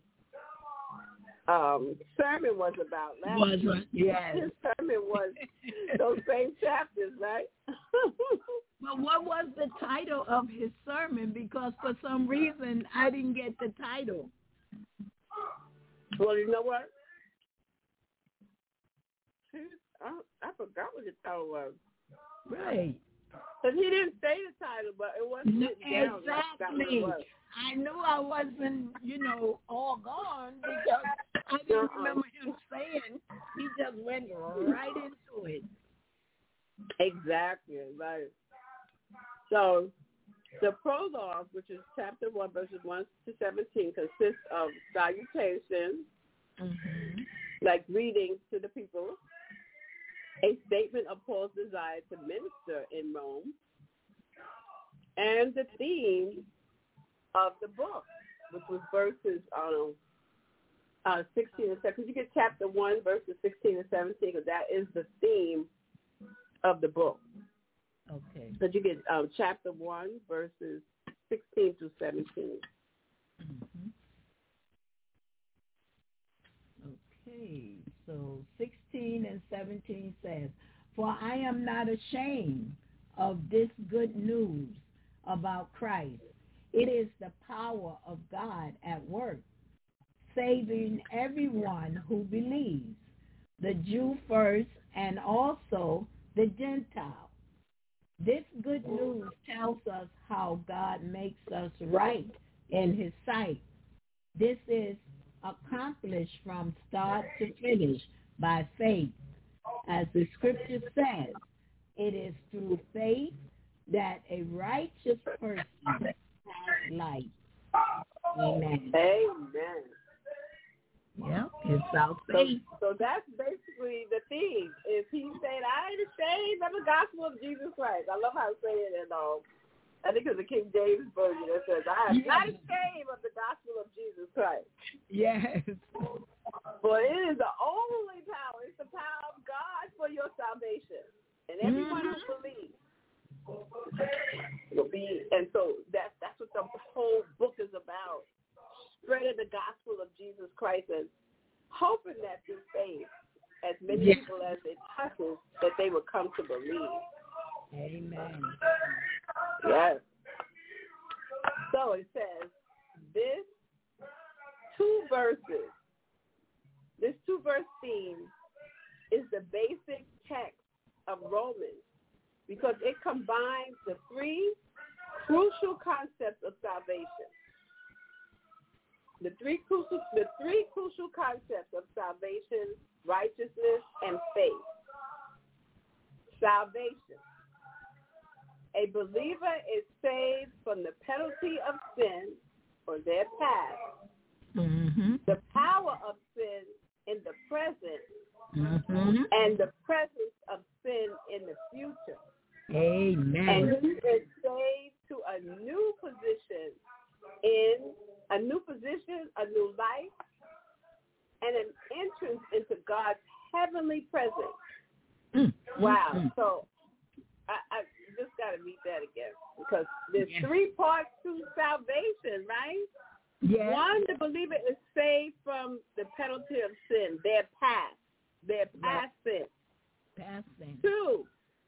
sermon was about last week. Yes. His sermon was those same chapters, right? Well, what was the title of his sermon? Because for some reason I didn't get the title. Well, you know what? I forgot what the title was. Right. Because he didn't say the title, but it wasn't written down. Exactly. I knew I wasn't, all gone because I didn't remember him saying. He just went right into it. Exactly, right. So the prologue, which is chapter 1, verses 1 to 17, consists of salutations, like greetings to the people, a statement of Paul's desire to minister in Rome, and the theme of the book, which was verses 16 and 17. You get chapter 1, verses 16 and 17, because that is the theme of the book. Okay. So you get chapter 1, verses 16 to 17. Okay, so 16 and 17 says, "For I am not ashamed of this good news about Christ. It is the power of God at work, saving everyone who believes, the Jew first and also the Gentile. This good news tells us how God makes us right in his sight. This is accomplished from start to finish by faith. As the scripture says, it is through faith that a righteous person has life." Amen. Amen. Yeah, it's our faith. So that's basically the theme. Is he said, "I ain't ashamed of the gospel of Jesus Christ." I love how I say it in I think it's the King James version that says, "I am not ashamed of the gospel of Jesus Christ." Yes. For it is the only power. It's the power of God for your salvation, and everyone who believes will be. And so that's what the whole book is about. Spreading the gospel of Jesus Christ and hoping that through faith, as many people as it touches, that they will come to believe. Amen. Yes. So it says, this two-verse theme is the basic text of Romans because it combines the three crucial concepts of salvation. The three crucial concepts of salvation, righteousness, and faith. Salvation. A believer is saved from the penalty of sin or their past, the power of sin in the present, and the presence of sin in the future. Amen. And he is saved to a new position, a new life, and an entrance into God's heavenly presence. Wow. So I just got to read that again because there's three parts to salvation, right? Yes. One, the believer is saved from the penalty of sin, their past sin. Past sin. Two,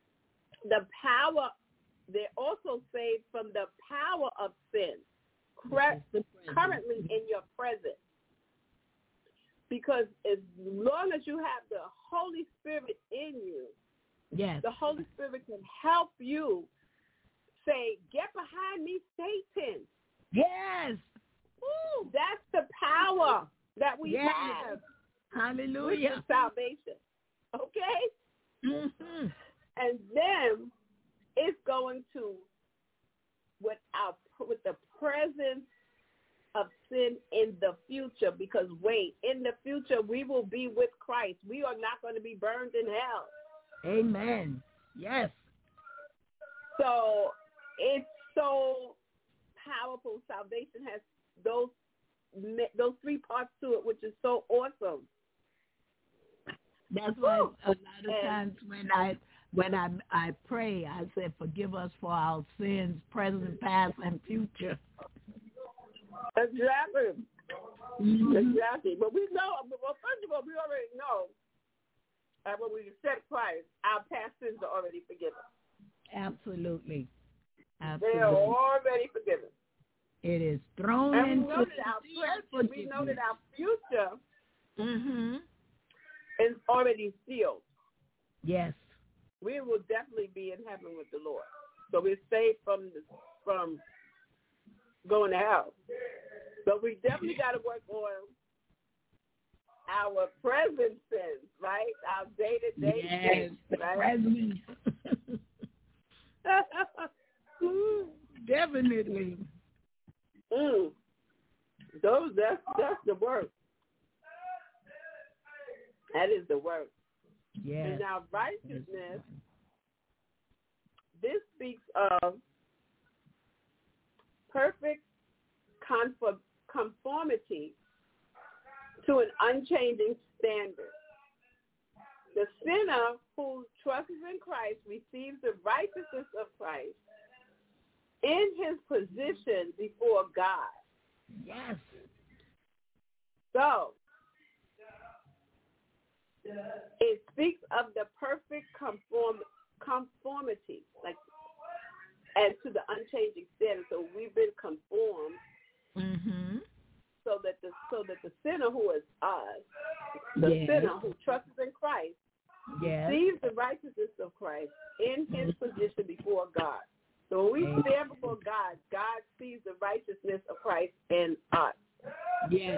they're also saved from the power of sin currently in your present. Because as long as you have the Holy Spirit in you, the Holy Spirit can help you say, "Get behind me, Satan." Yes. Ooh, that's the power that we have. Hallelujah. With salvation. Okay? And then it's going to, with the presence of sin in the future, because in the future we will be with Christ. We are not going to be burned in hell. Amen. Yes. So it's so powerful. Salvation has those three parts to it, which is so awesome. That's why a lot of times when I pray, I say, "Forgive us for our sins, present, past, and future." Exactly. Exactly. But we know, first of all, we already know that when we accept Christ, our past sins are already forgiven. Absolutely. They are already forgiven. It is thrown into the present. We know that our future is already sealed. Yes. We will definitely be in heaven with the Lord. So we're saved from going to hell. But we definitely got to work on our present sins, right? Our day-to-day sins, right? Definitely. That's the work. That is the work. Yes. And now righteousness, this speaks of perfect conformity to an unchanging standard. The sinner who trusts in Christ receives the righteousness of Christ in his position before God. Yes. So, it speaks of the perfect conformity, like, and to the unchanging standard. So we've been conformed, so that the sinner who is us, the sinner who trusts in Christ, receives the righteousness of Christ in his position before God. So when we stand before God, God sees the righteousness of Christ in us. Yes.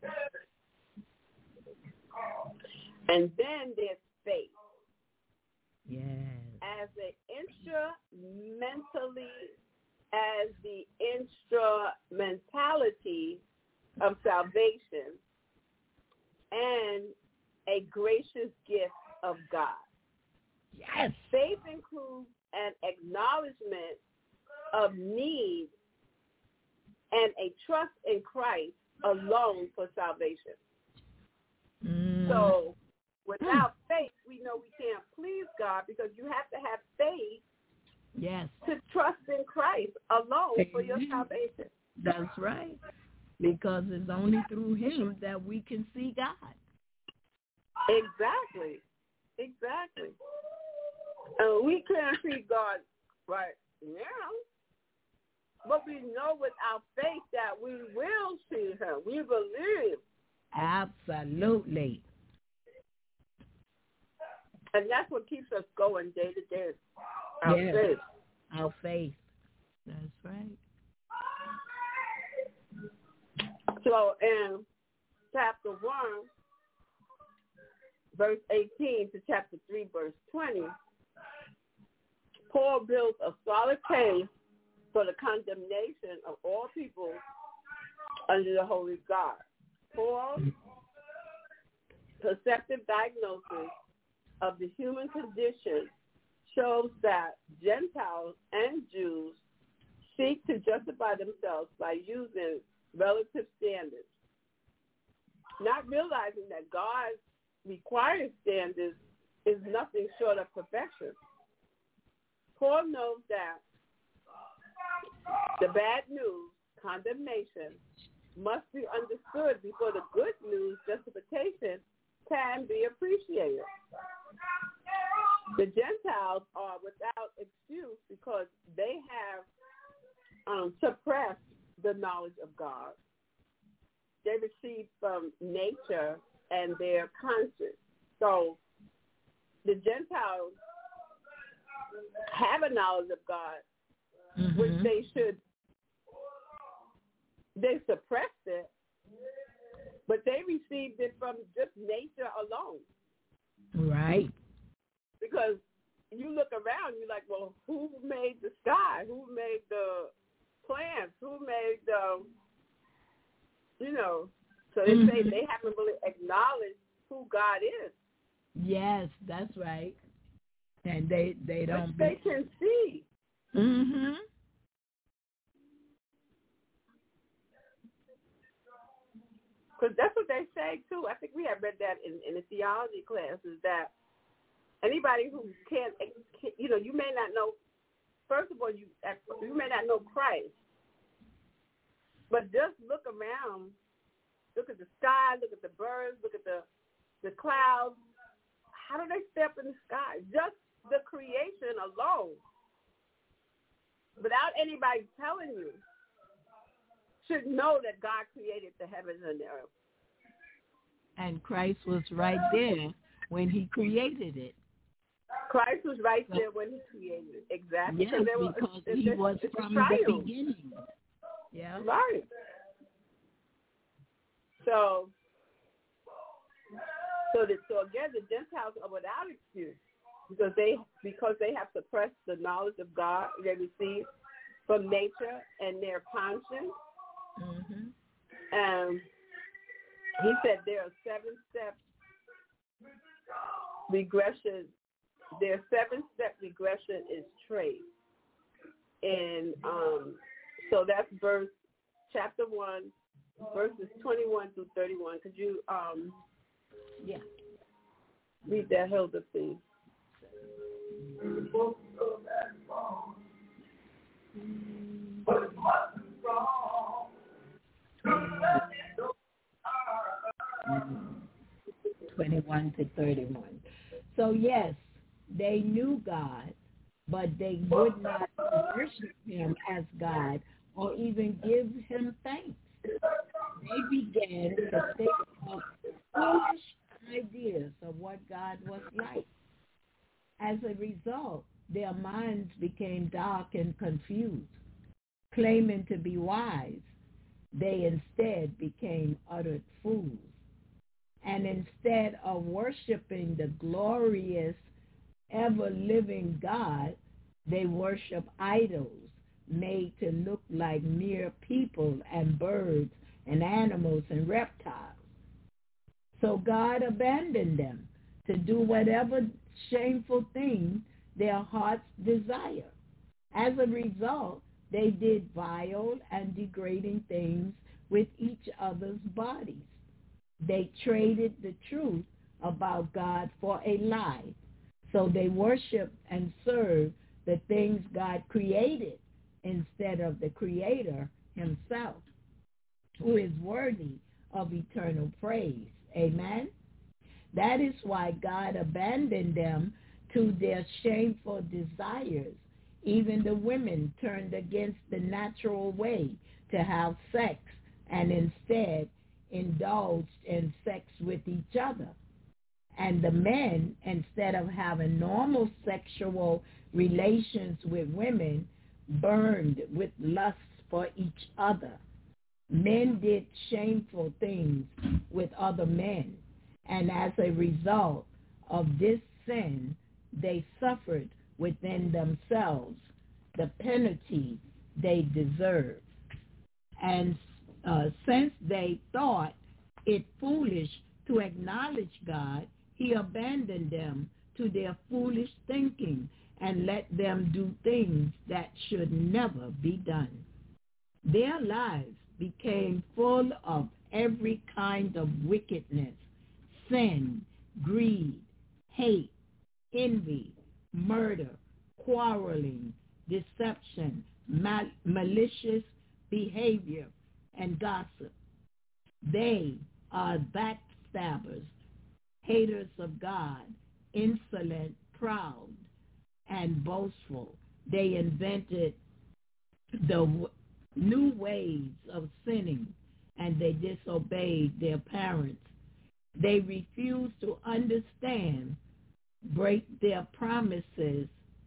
And then there's faith. Yes. As the instrumentality of salvation and a gracious gift of God. Yes. Faith includes an acknowledgement of need and a trust in Christ alone for salvation. So without faith, we know we can't please God, because you have to have faith to trust in Christ alone for your salvation. That's right. Because it's only through him that we can see God. Exactly. We can't see God right now, but we know with our faith that we will see him. We believe. Absolutely. And that's what keeps us going day to day. Faith. Our faith. That's right. So in chapter 1, verse 18 to chapter 3, verse 20, Paul builds a solid case for the condemnation of all people under the Holy God. Paul's perceptive diagnosis of the human condition shows that Gentiles and Jews seek to justify themselves by using relative standards, not realizing that God's required standards is nothing short of perfection. Paul knows that the bad news, condemnation, must be understood before the good news, justification, can be appreciated. The Gentiles are without excuse because they have suppressed the knowledge of God. They receive from nature and their conscience. So the Gentiles have a knowledge of God, which they suppressed it, but they received it from just nature alone. Right. Because you look around, you're like, well, who made the sky? Who made the plants? Who made the, so they say they haven't really acknowledged who God is. Yes, that's right. And they don't. But they can see. Because that's what they say, too. I think we have read that in the theology classes, that anybody who can't, you may not know, first of all, you may not know Christ. But just look around, look at the sky, look at the birds, look at the clouds. How do they step in the sky? Just the creation alone, without anybody telling you, should know that God created the heavens and the earth. And Christ was right there when he created it. Christ was right there when he created it. Exactly. Yes, because he was from the beginning. Yeah. Right. So again, the Gentiles are without excuse because they have suppressed the knowledge of God they received from nature and their conscience. Mm-hmm. He said there are 7-step regression. Their 7-step regression is traced. And so that's chapter 1, verses 21 through 31. Could you read that, Hilda, please? Mm-hmm. 21 to 31. So yes, they knew God, but they would not worship him as God or even give him thanks. They began to think of foolish ideas of what God was like. As a result, their minds became dark and confused. Claiming to be wise, they instead became utter fools. And instead of worshiping the glorious, ever-living God, they worship idols made to look like mere people and birds and animals and reptiles. So God abandoned them to do whatever shameful thing their hearts desire. As a result, they did vile and degrading things with each other's bodies. They traded the truth about God for a lie. So they worshiped and served the things God created instead of the Creator himself, who is worthy of eternal praise. Amen? That is why God abandoned them to their shameful desires. Even the women turned against the natural way to have sex and instead indulged in sex with each other. And the men, instead of having normal sexual relations with women, burned with lust for each other. Men did shameful things with other men, and as a result of this sin, they suffered within themselves the penalty they deserved. And since they thought it foolish to acknowledge God, he abandoned them to their foolish thinking and let them do things that should never be done. Their lives became full of every kind of wickedness, sin, greed, hate, envy, murder, quarreling, deception, malicious behavior, and gossip. They are backstabbers, haters of God, insolent, proud, and boastful. They invented the new ways of sinning, and they disobeyed their parents. They refused to understand, break their promises,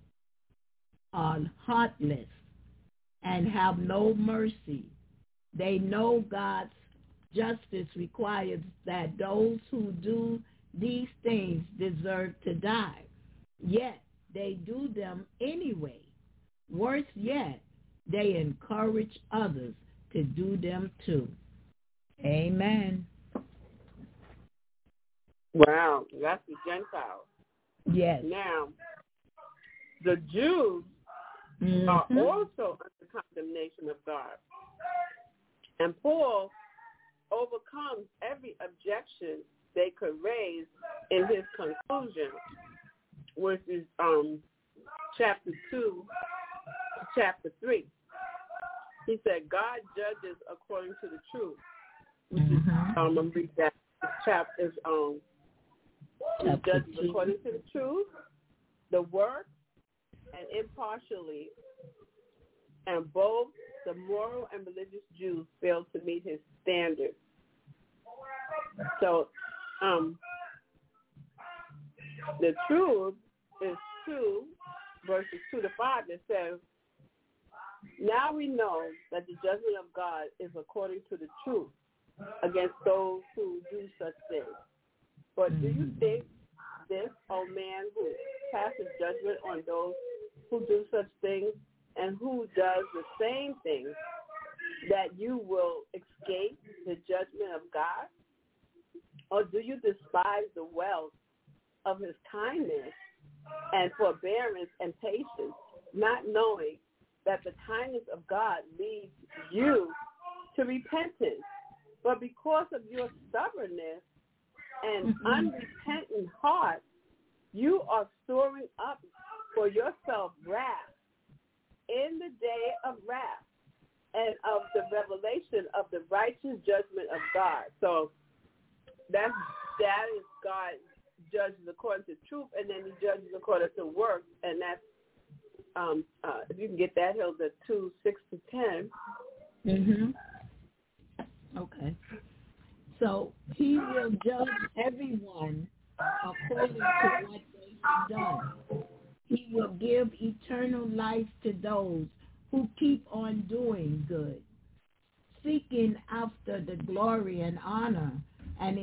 are heartless, and have no mercy. They know God's justice requires that those who do these things deserve to die, yet they do them anyway. Worse yet, they encourage others to do them too. Amen. Wow, that's the Gentiles. Yes. Now, the Jews are also under condemnation of God. And Paul overcomes every objection they could raise in his conclusion, which is chapter 2 to chapter 3. He said, God judges according to the truth. Which is, I'm going to read that chapter. He judges according to the truth, the work, and impartially, and both the moral and religious Jews failed to meet his standards. So, the truth is 2, verses 2 to 5, that says, Now we know that the judgment of God is according to the truth against those who do such things. But do you think this, O man, who passes judgment on those who do such things and who does the same things, that you will escape the judgment of God? Or do you despise the wealth of his kindness and forbearance and patience, not knowing that the kindness of God leads you to repentance? But because of your stubbornness and unrepentant heart, you are storing up for yourself wrath in the day of wrath and of the revelation of the righteous judgment of God. So that is God judges according to truth, and then he judges according to works, and that's if you can get that, Hilda, 2:6-10. Okay. So he will judge everyone according to what they have done. He will give eternal life to those who keep on doing good, seeking after the glory and honor and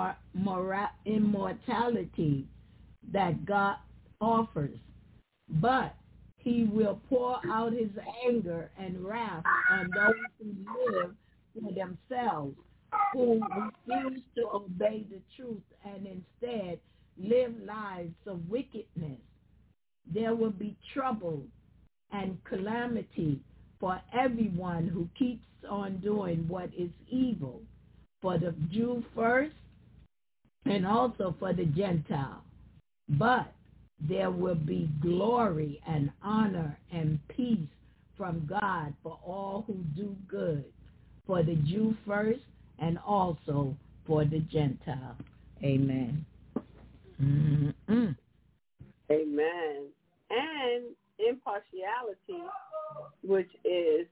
immortality that God offers. But he will pour out his anger and wrath on those who live for themselves, who refuse to obey the truth and instead live lives of wickedness. There will be trouble and calamity for everyone who keeps on doing what is evil, for the Jew first and also for the Gentile. But there will be glory and honor and peace from God for all who do good, for the Jew first and also for the Gentile. Amen. Amen. And impartiality, which is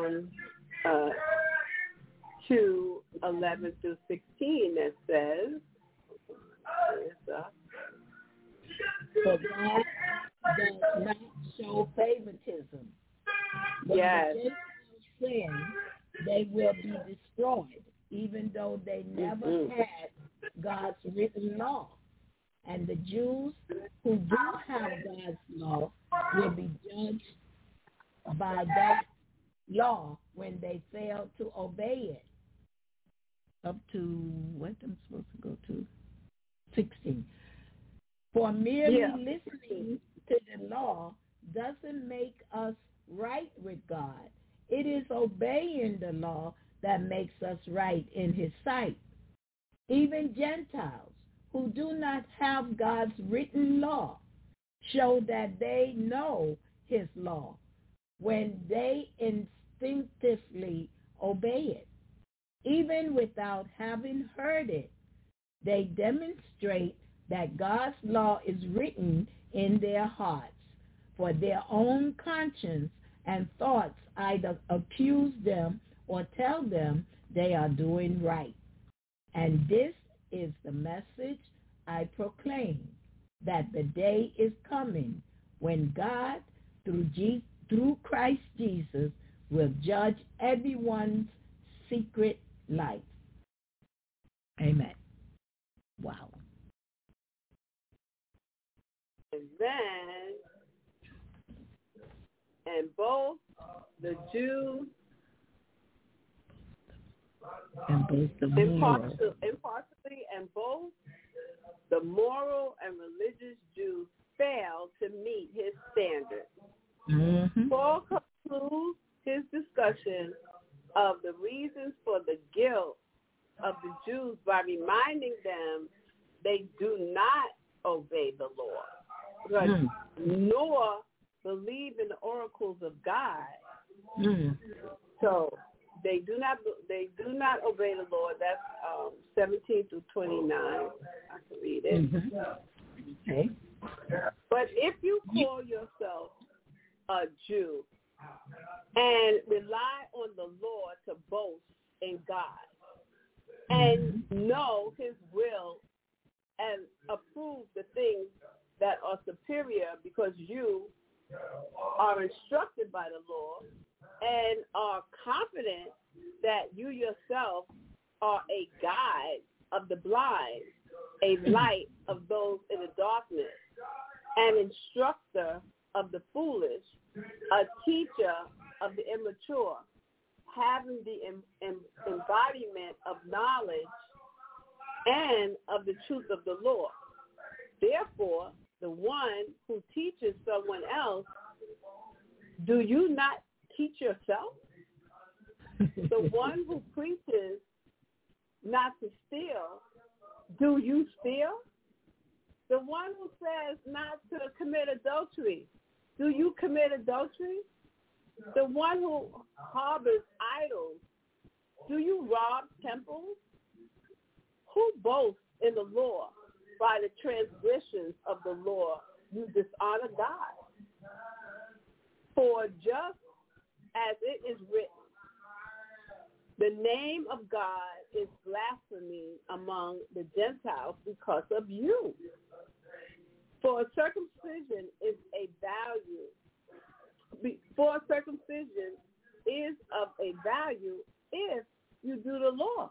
2:11-16, that says, for God does not show favoritism. When yes. the Gentiles sin, they will be destroyed, even though they never had God's written law. And the Jews who do have God's law will be judged by that law when they fail to obey it. Up to, what I'm supposed to go to? 16. For merely listening to the law doesn't make us right with God. It is obeying the law that makes us right in his sight. Even Gentiles who do not have God's written law show that they know his law when they instinctively obey it. Even without having heard it, they demonstrate that God's law is written in their hearts, for their own conscience and thoughts either accuse them or tell them they are doing right. And this is the message I proclaim, that the day is coming when God, through Christ Jesus, will judge everyone's secret life. Amen. Wow. Amen. And both the Jews and both the moral, impartially, and both the moral and religious Jews failed to meet his standards. Paul concludes his discussion of the reasons for the guilt of the Jews by reminding them they do not obey the law, nor believe in the oracles of God. So they do not obey the law. That's 17-29. I can read it. Okay. But if you call yourself a Jew and rely on the law to boast in God and know his will and approve the things that are superior because you are instructed by the law, and are confident that you yourself are a guide of the blind, a light of those in the darkness, an instructor of the foolish, a teacher of the immature, having the embodiment of knowledge and of the truth of the Lord. Therefore, the one who teaches someone else, do you not teach yourself? The one who preaches not to steal, do you steal? The one who says not to commit adultery, do you commit adultery? The one who harbors idols, do you rob temples? Who boasts in the law? By the transgressions of the law, you dishonor God. For just as it is written, the name of God is blasphemy among the Gentiles because of you. For circumcision is a value. For circumcision is of a value if you do the law.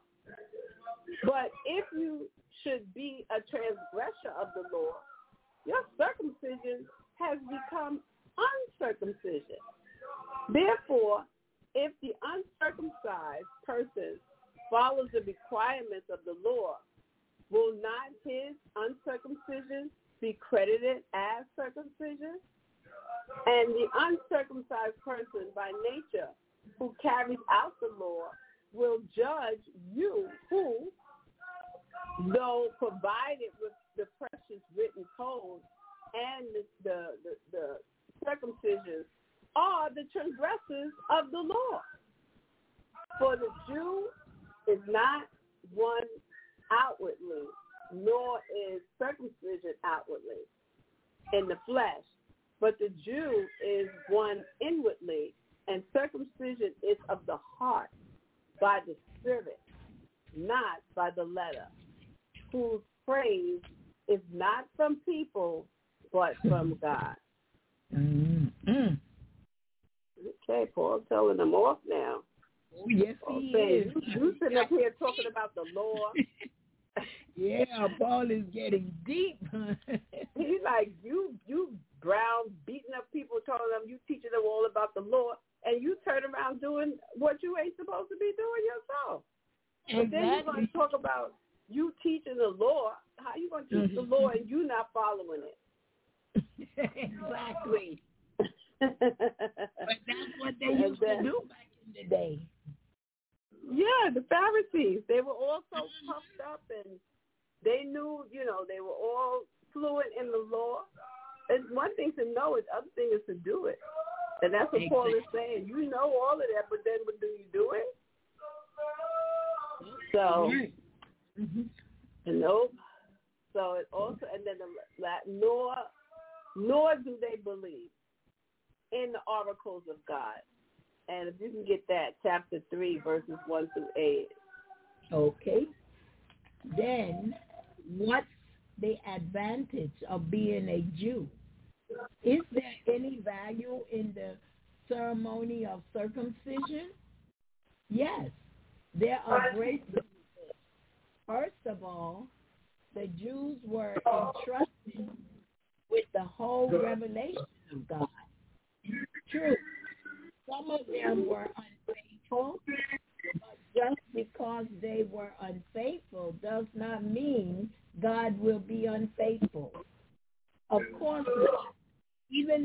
But if you should be a transgressor of the law, your circumcision has become uncircumcision. Therefore, if the uncircumcised person follows the requirements of the law, will not his uncircumcision be credited as circumcision? And the uncircumcised person by nature who carries out the law will judge you who, though provided with the precious written code and the circumcision, are the transgressors of the law. For the Jew is not one outwardly, nor is circumcision outwardly in the flesh, but the Jew is one inwardly, and circumcision is of the heart by the Spirit, not by the letter, whose praise is not from people, but from God. Mm-hmm. Okay, Paul's telling them off now. Oh, yes, Paul he saying, is. You sitting up here talking about the law. Yeah, Paul is getting deep. He's like, you brown, beating up people, telling them you teaching them all about the law, and you turn around doing what you ain't supposed to be doing yourself. Exactly. But then you're going to talk about you teaching the law. How you going to teach the law and you not following it? Exactly. But that's what they used to do back in the day. Yeah, the Pharisees, they were all so puffed up and they knew, they were all fluent in the law. It's one thing to know it, the other thing is to do it. And that's what Paul is saying. You know all of that, but then do you do it? So, nope. So it also, and then nor do they believe in the oracles of God. And if you can get that, chapter 3, verses 1 through 8. Okay. Then, what's the advantage of being a Jew? Is there any value in the ceremony of circumcision? Yes, there are great benefits. First of all, the Jews were entrusted with the whole revelation of God. True, some of them were unfaithful, but just because they were unfaithful does not mean God will be unfaithful. Of course not. Even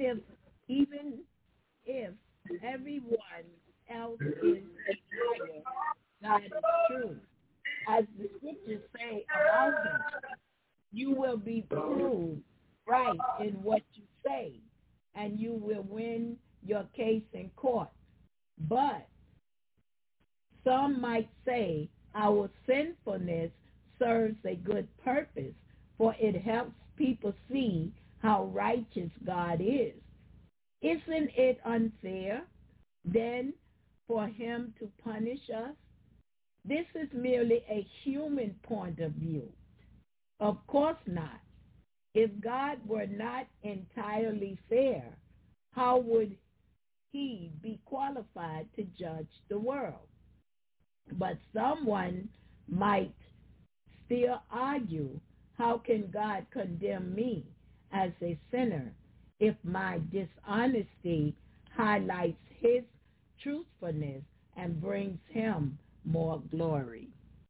if everyone else is a liar, God is true. As the scriptures say about him, you will be proved right in what you say, and you will win your case in court. But some might say our sinfulness serves a good purpose, for it helps people see how righteous God is. Isn't it unfair, then, for him to punish us? This is merely a human point of view. Of course not. If God were not entirely fair, how would he be qualified to judge the world? But someone might still argue, how can God condemn me as a sinner if my dishonesty highlights his truthfulness and brings him more glory?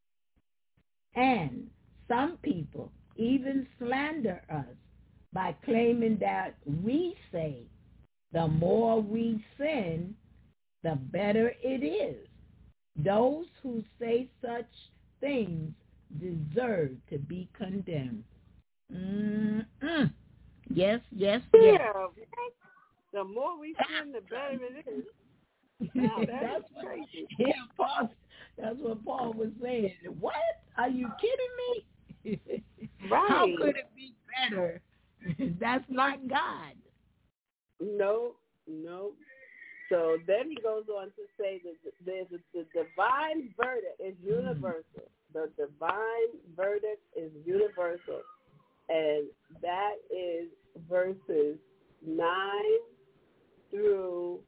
And some people even slander us by claiming that we say the more we sin, the better it is. Those who say such things deserve to be condemned. Mm-mm. Yes, yes, yes. Yeah, the more we sin, the better it is. Wow, that's crazy. Yeah, Paul, that's what Paul was saying. What? Are you kidding me? Right. How could it be better? That's not God. No. So then he goes on to say that the divine verdict is universal. The divine verdict is universal. And that is verses 9 through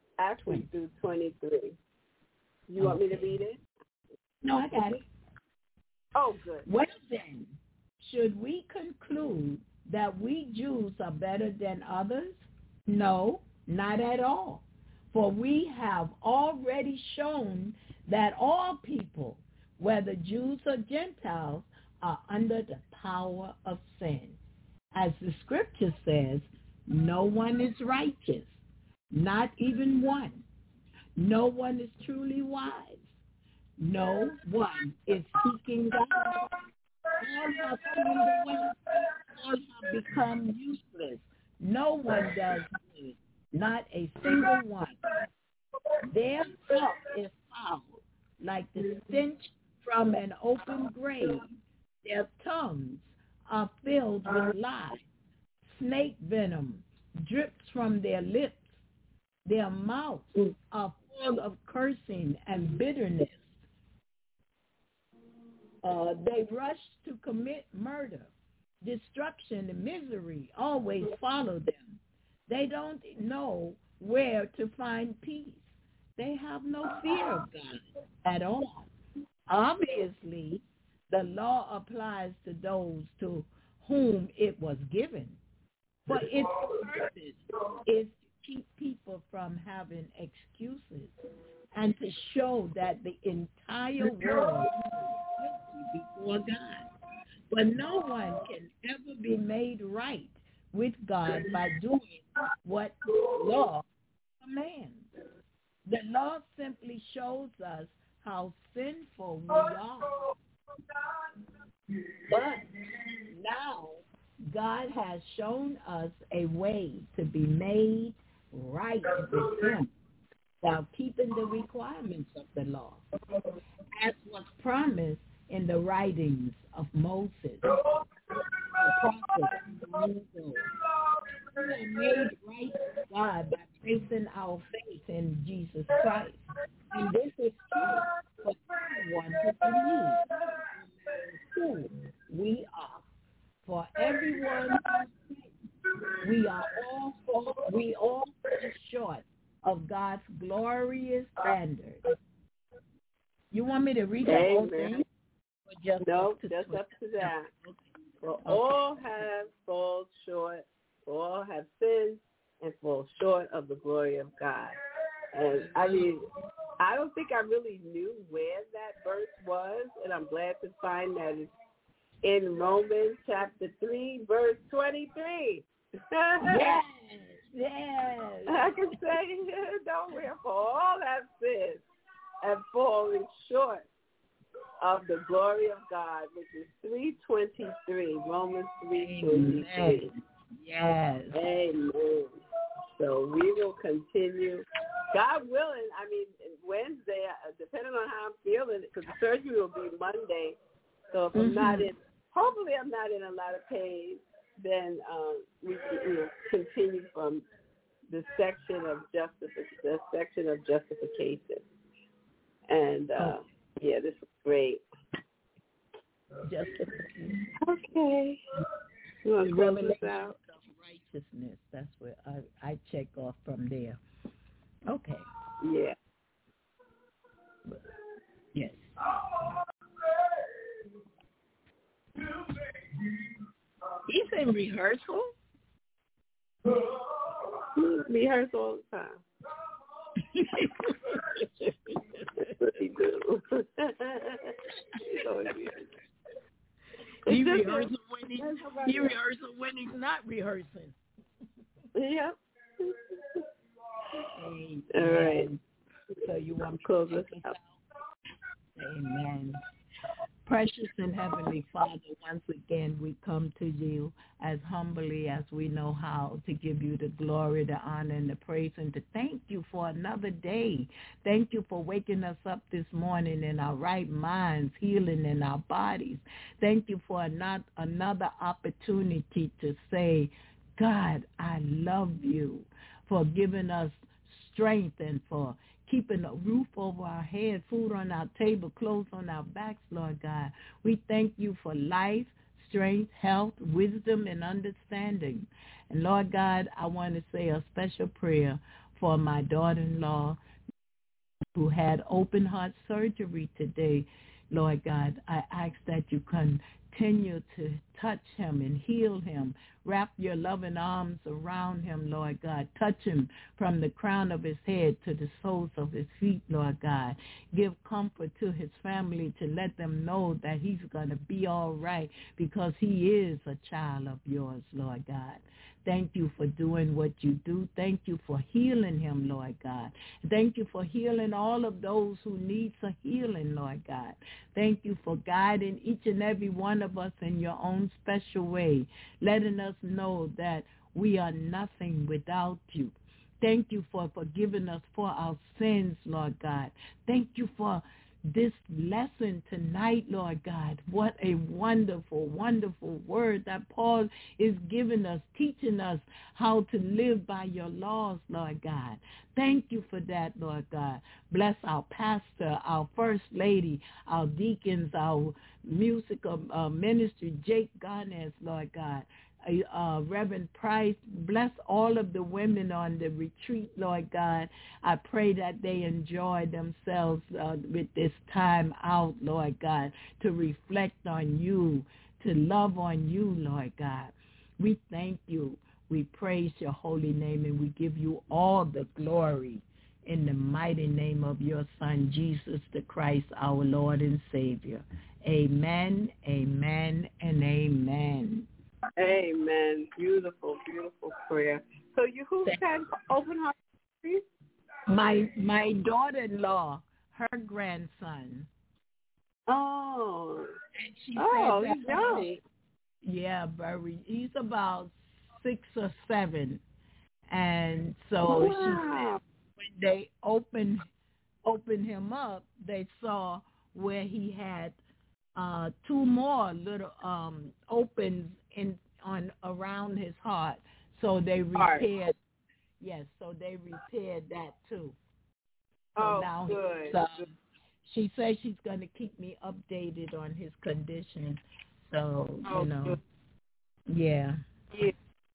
23. You want me to read it? No, I got it. Oh, good. Well then, should we conclude that we Jews are better than others? No, not at all. For we have already shown that all people, whether Jews or Gentiles, are under the power of sin. As the scripture says, no one is righteous, not even one. No one is truly wise. No one is seeking God. All have turned away. All have become useless. No one does good, not a single one. Their talk is foul, like the stench from an open grave. Their tongues are filled with lies. Snake venom drips from their lips. Their mouths are full of cursing and bitterness. They rush to commit murder. Destruction and misery always follow them. They don't know where to find peace. They have no fear of God at all. Obviously, the law applies to those to whom it was given. But its purpose is to keep people from having excuses and to show that the entire world is guilty before God. But no one can ever be made right with God by doing what the law commands. The law simply shows us how sinful we are. But now God has shown us a way to be made right with him while keeping the requirements of the law, as was promised in the writings of Moses, the prophet Moses. We are made right with God by placing our faith in Jesus Christ. And this is true for everyone who believes who we are. For everyone who thinks we all fall short of God's glorious standard. You want me to read the whole thing? Just up to that. Okay. For all have fallen short, all have sinned and fall short of the glory of God. And I mean, I don't think I really knew where that verse was, and I'm glad to find that it's in Romans chapter 3, verse 23. Yes. I can say, don't we? For all have sinned and fallen short of the glory of God, which is 3:23, Romans 3:23. Yes. Amen. So we will continue, God willing. I mean, Wednesday, depending on how I'm feeling, because the surgery will be Monday. So if I'm not in, hopefully I'm not in a lot of pain, then we can continue from the section of justification. And yeah, this is great. Justification. Okay. You want to close this out? Righteousness. That's where I check off from there. Okay. Yeah. Yes. He's in rehearsal? Rehearsal all the time. That's what he do. He's always rehearsing. He rehearsal when he's not rehearsing. Yep. Amen. All right. So you want me to close take this us out? Amen. Precious and Heavenly Father, once again we come to you as humbly as we know how to give you the glory, the honor, and the praise, and to thank you for another day. Thank you for waking us up this morning in our right minds, healing in our bodies. Thank you for another opportunity to say, God, I love you, for giving us strength and for keeping a roof over our head, food on our table, clothes on our backs, Lord God. We thank you for life, strength, health, wisdom, and understanding. And Lord God, I want to say a special prayer for my daughter-in-law who had open heart surgery today. Lord God, I ask that you continue to touch him and heal him. Wrap your loving arms around him, Lord God. Touch him from the crown of his head to the soles of his feet, Lord God. Give comfort to his family to let them know that he's going to be all right because he is a child of yours, Lord God. Thank you for doing what you do. Thank you for healing him, Lord God. Thank you for healing all of those who need a healing, Lord God. Thank you for guiding each and every one of us in your own special way, letting us know that we are nothing without you. Thank you for forgiving us for our sins, Lord God. Thank you for this lesson tonight, Lord God. What a wonderful, wonderful word that Paul is giving us, teaching us how to live by your laws, Lord God. Thank you for that, Lord God. Bless our pastor, our first lady, our deacons, our musical ministry, Jake Garnes, Lord God. Reverend Price, bless all of the women on the retreat, Lord God. I pray that they enjoy themselves with this time out, Lord God, to reflect on you, to love on you, Lord God. We thank you. We praise your holy name, and we give you all the glory in the mighty name of your Son, Jesus the Christ, our Lord and Savior. Amen, amen, and amen. Amen. Beautiful, beautiful prayer. So who had open heart surgery? My daughter-in-law, her grandson. Oh. And she said that, he's young. Yeah, very. He's about 6 or 7. And so she said when they opened him up, they saw where he had 2 more little opens around his heart. So they repaired. Yes, so they repaired that too. So now good. She says she's going to keep me updated on his condition. So, good. Yeah. Yeah.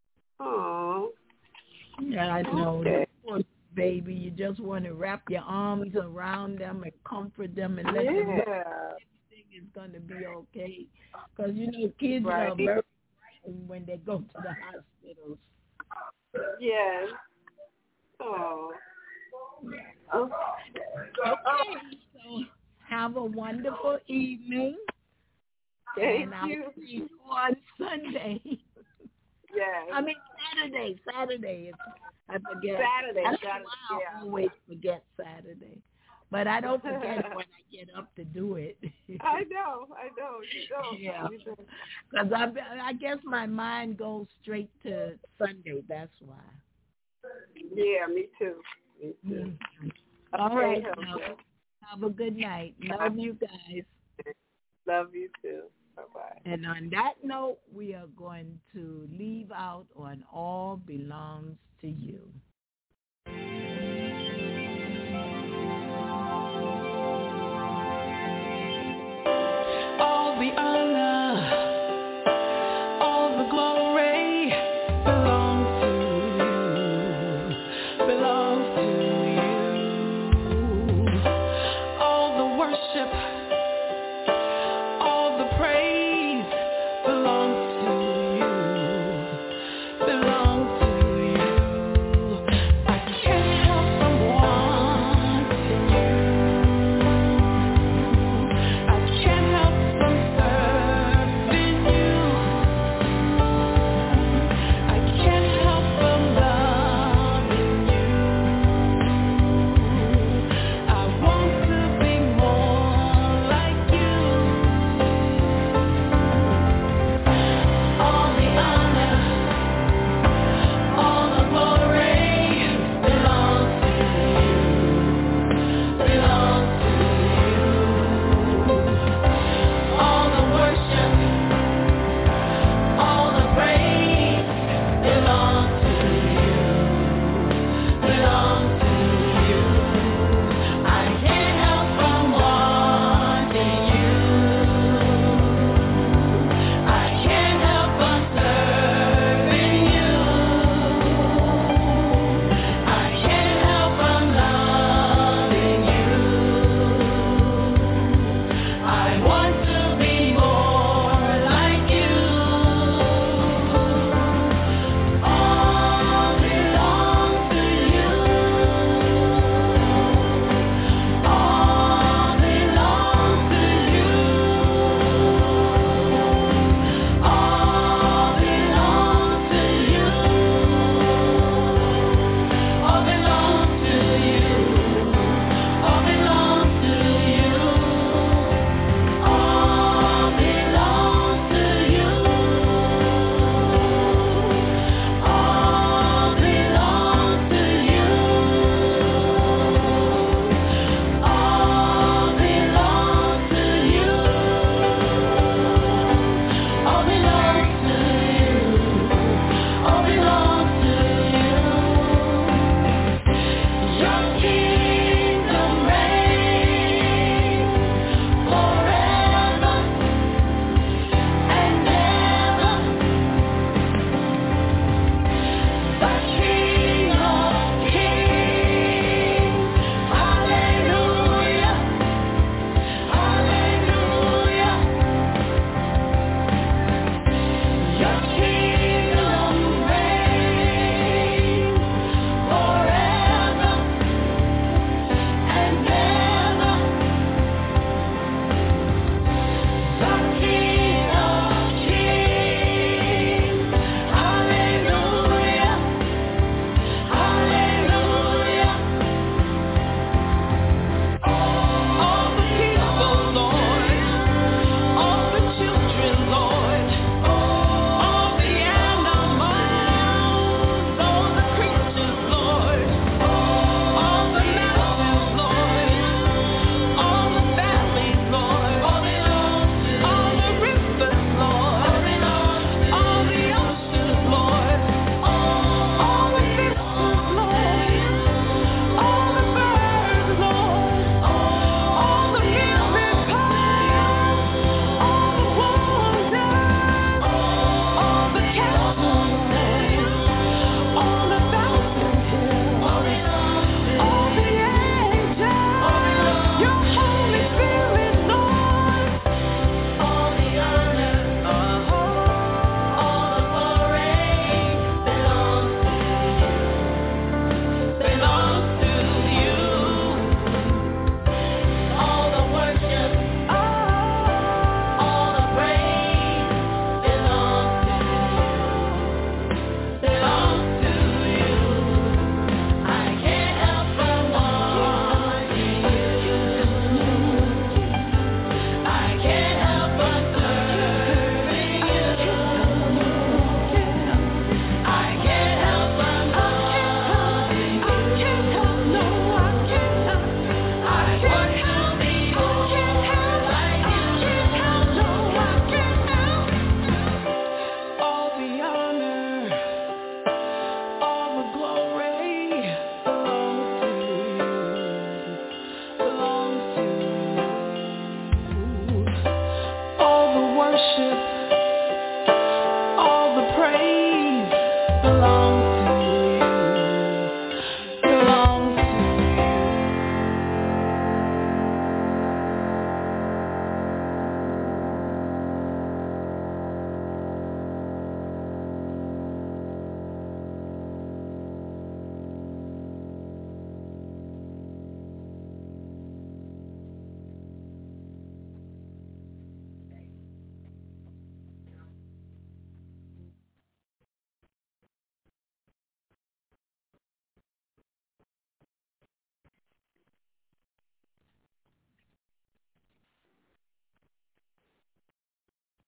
Oh. Yeah, I know. Okay. Poor baby, you just want to wrap your arms around them and comfort them and let them know everything is going to be okay. Because, kids are very frightened when they go to the hospitals. Yes. Oh. Okay, so have a wonderful evening. Thank I'll you. see you on Sunday. Yes. I mean Saturday. I forget. Saturday. I always forget Saturday. But I don't forget when I get up to do it. I know. You don't. Yeah. Because I guess my mind goes straight to Sunday. That's why. Yeah, me too. Mm-hmm. All right. Have a good night. Love you guys. Love you too. Bye-bye. And on that note, we are going to leave out on All Belongs to You.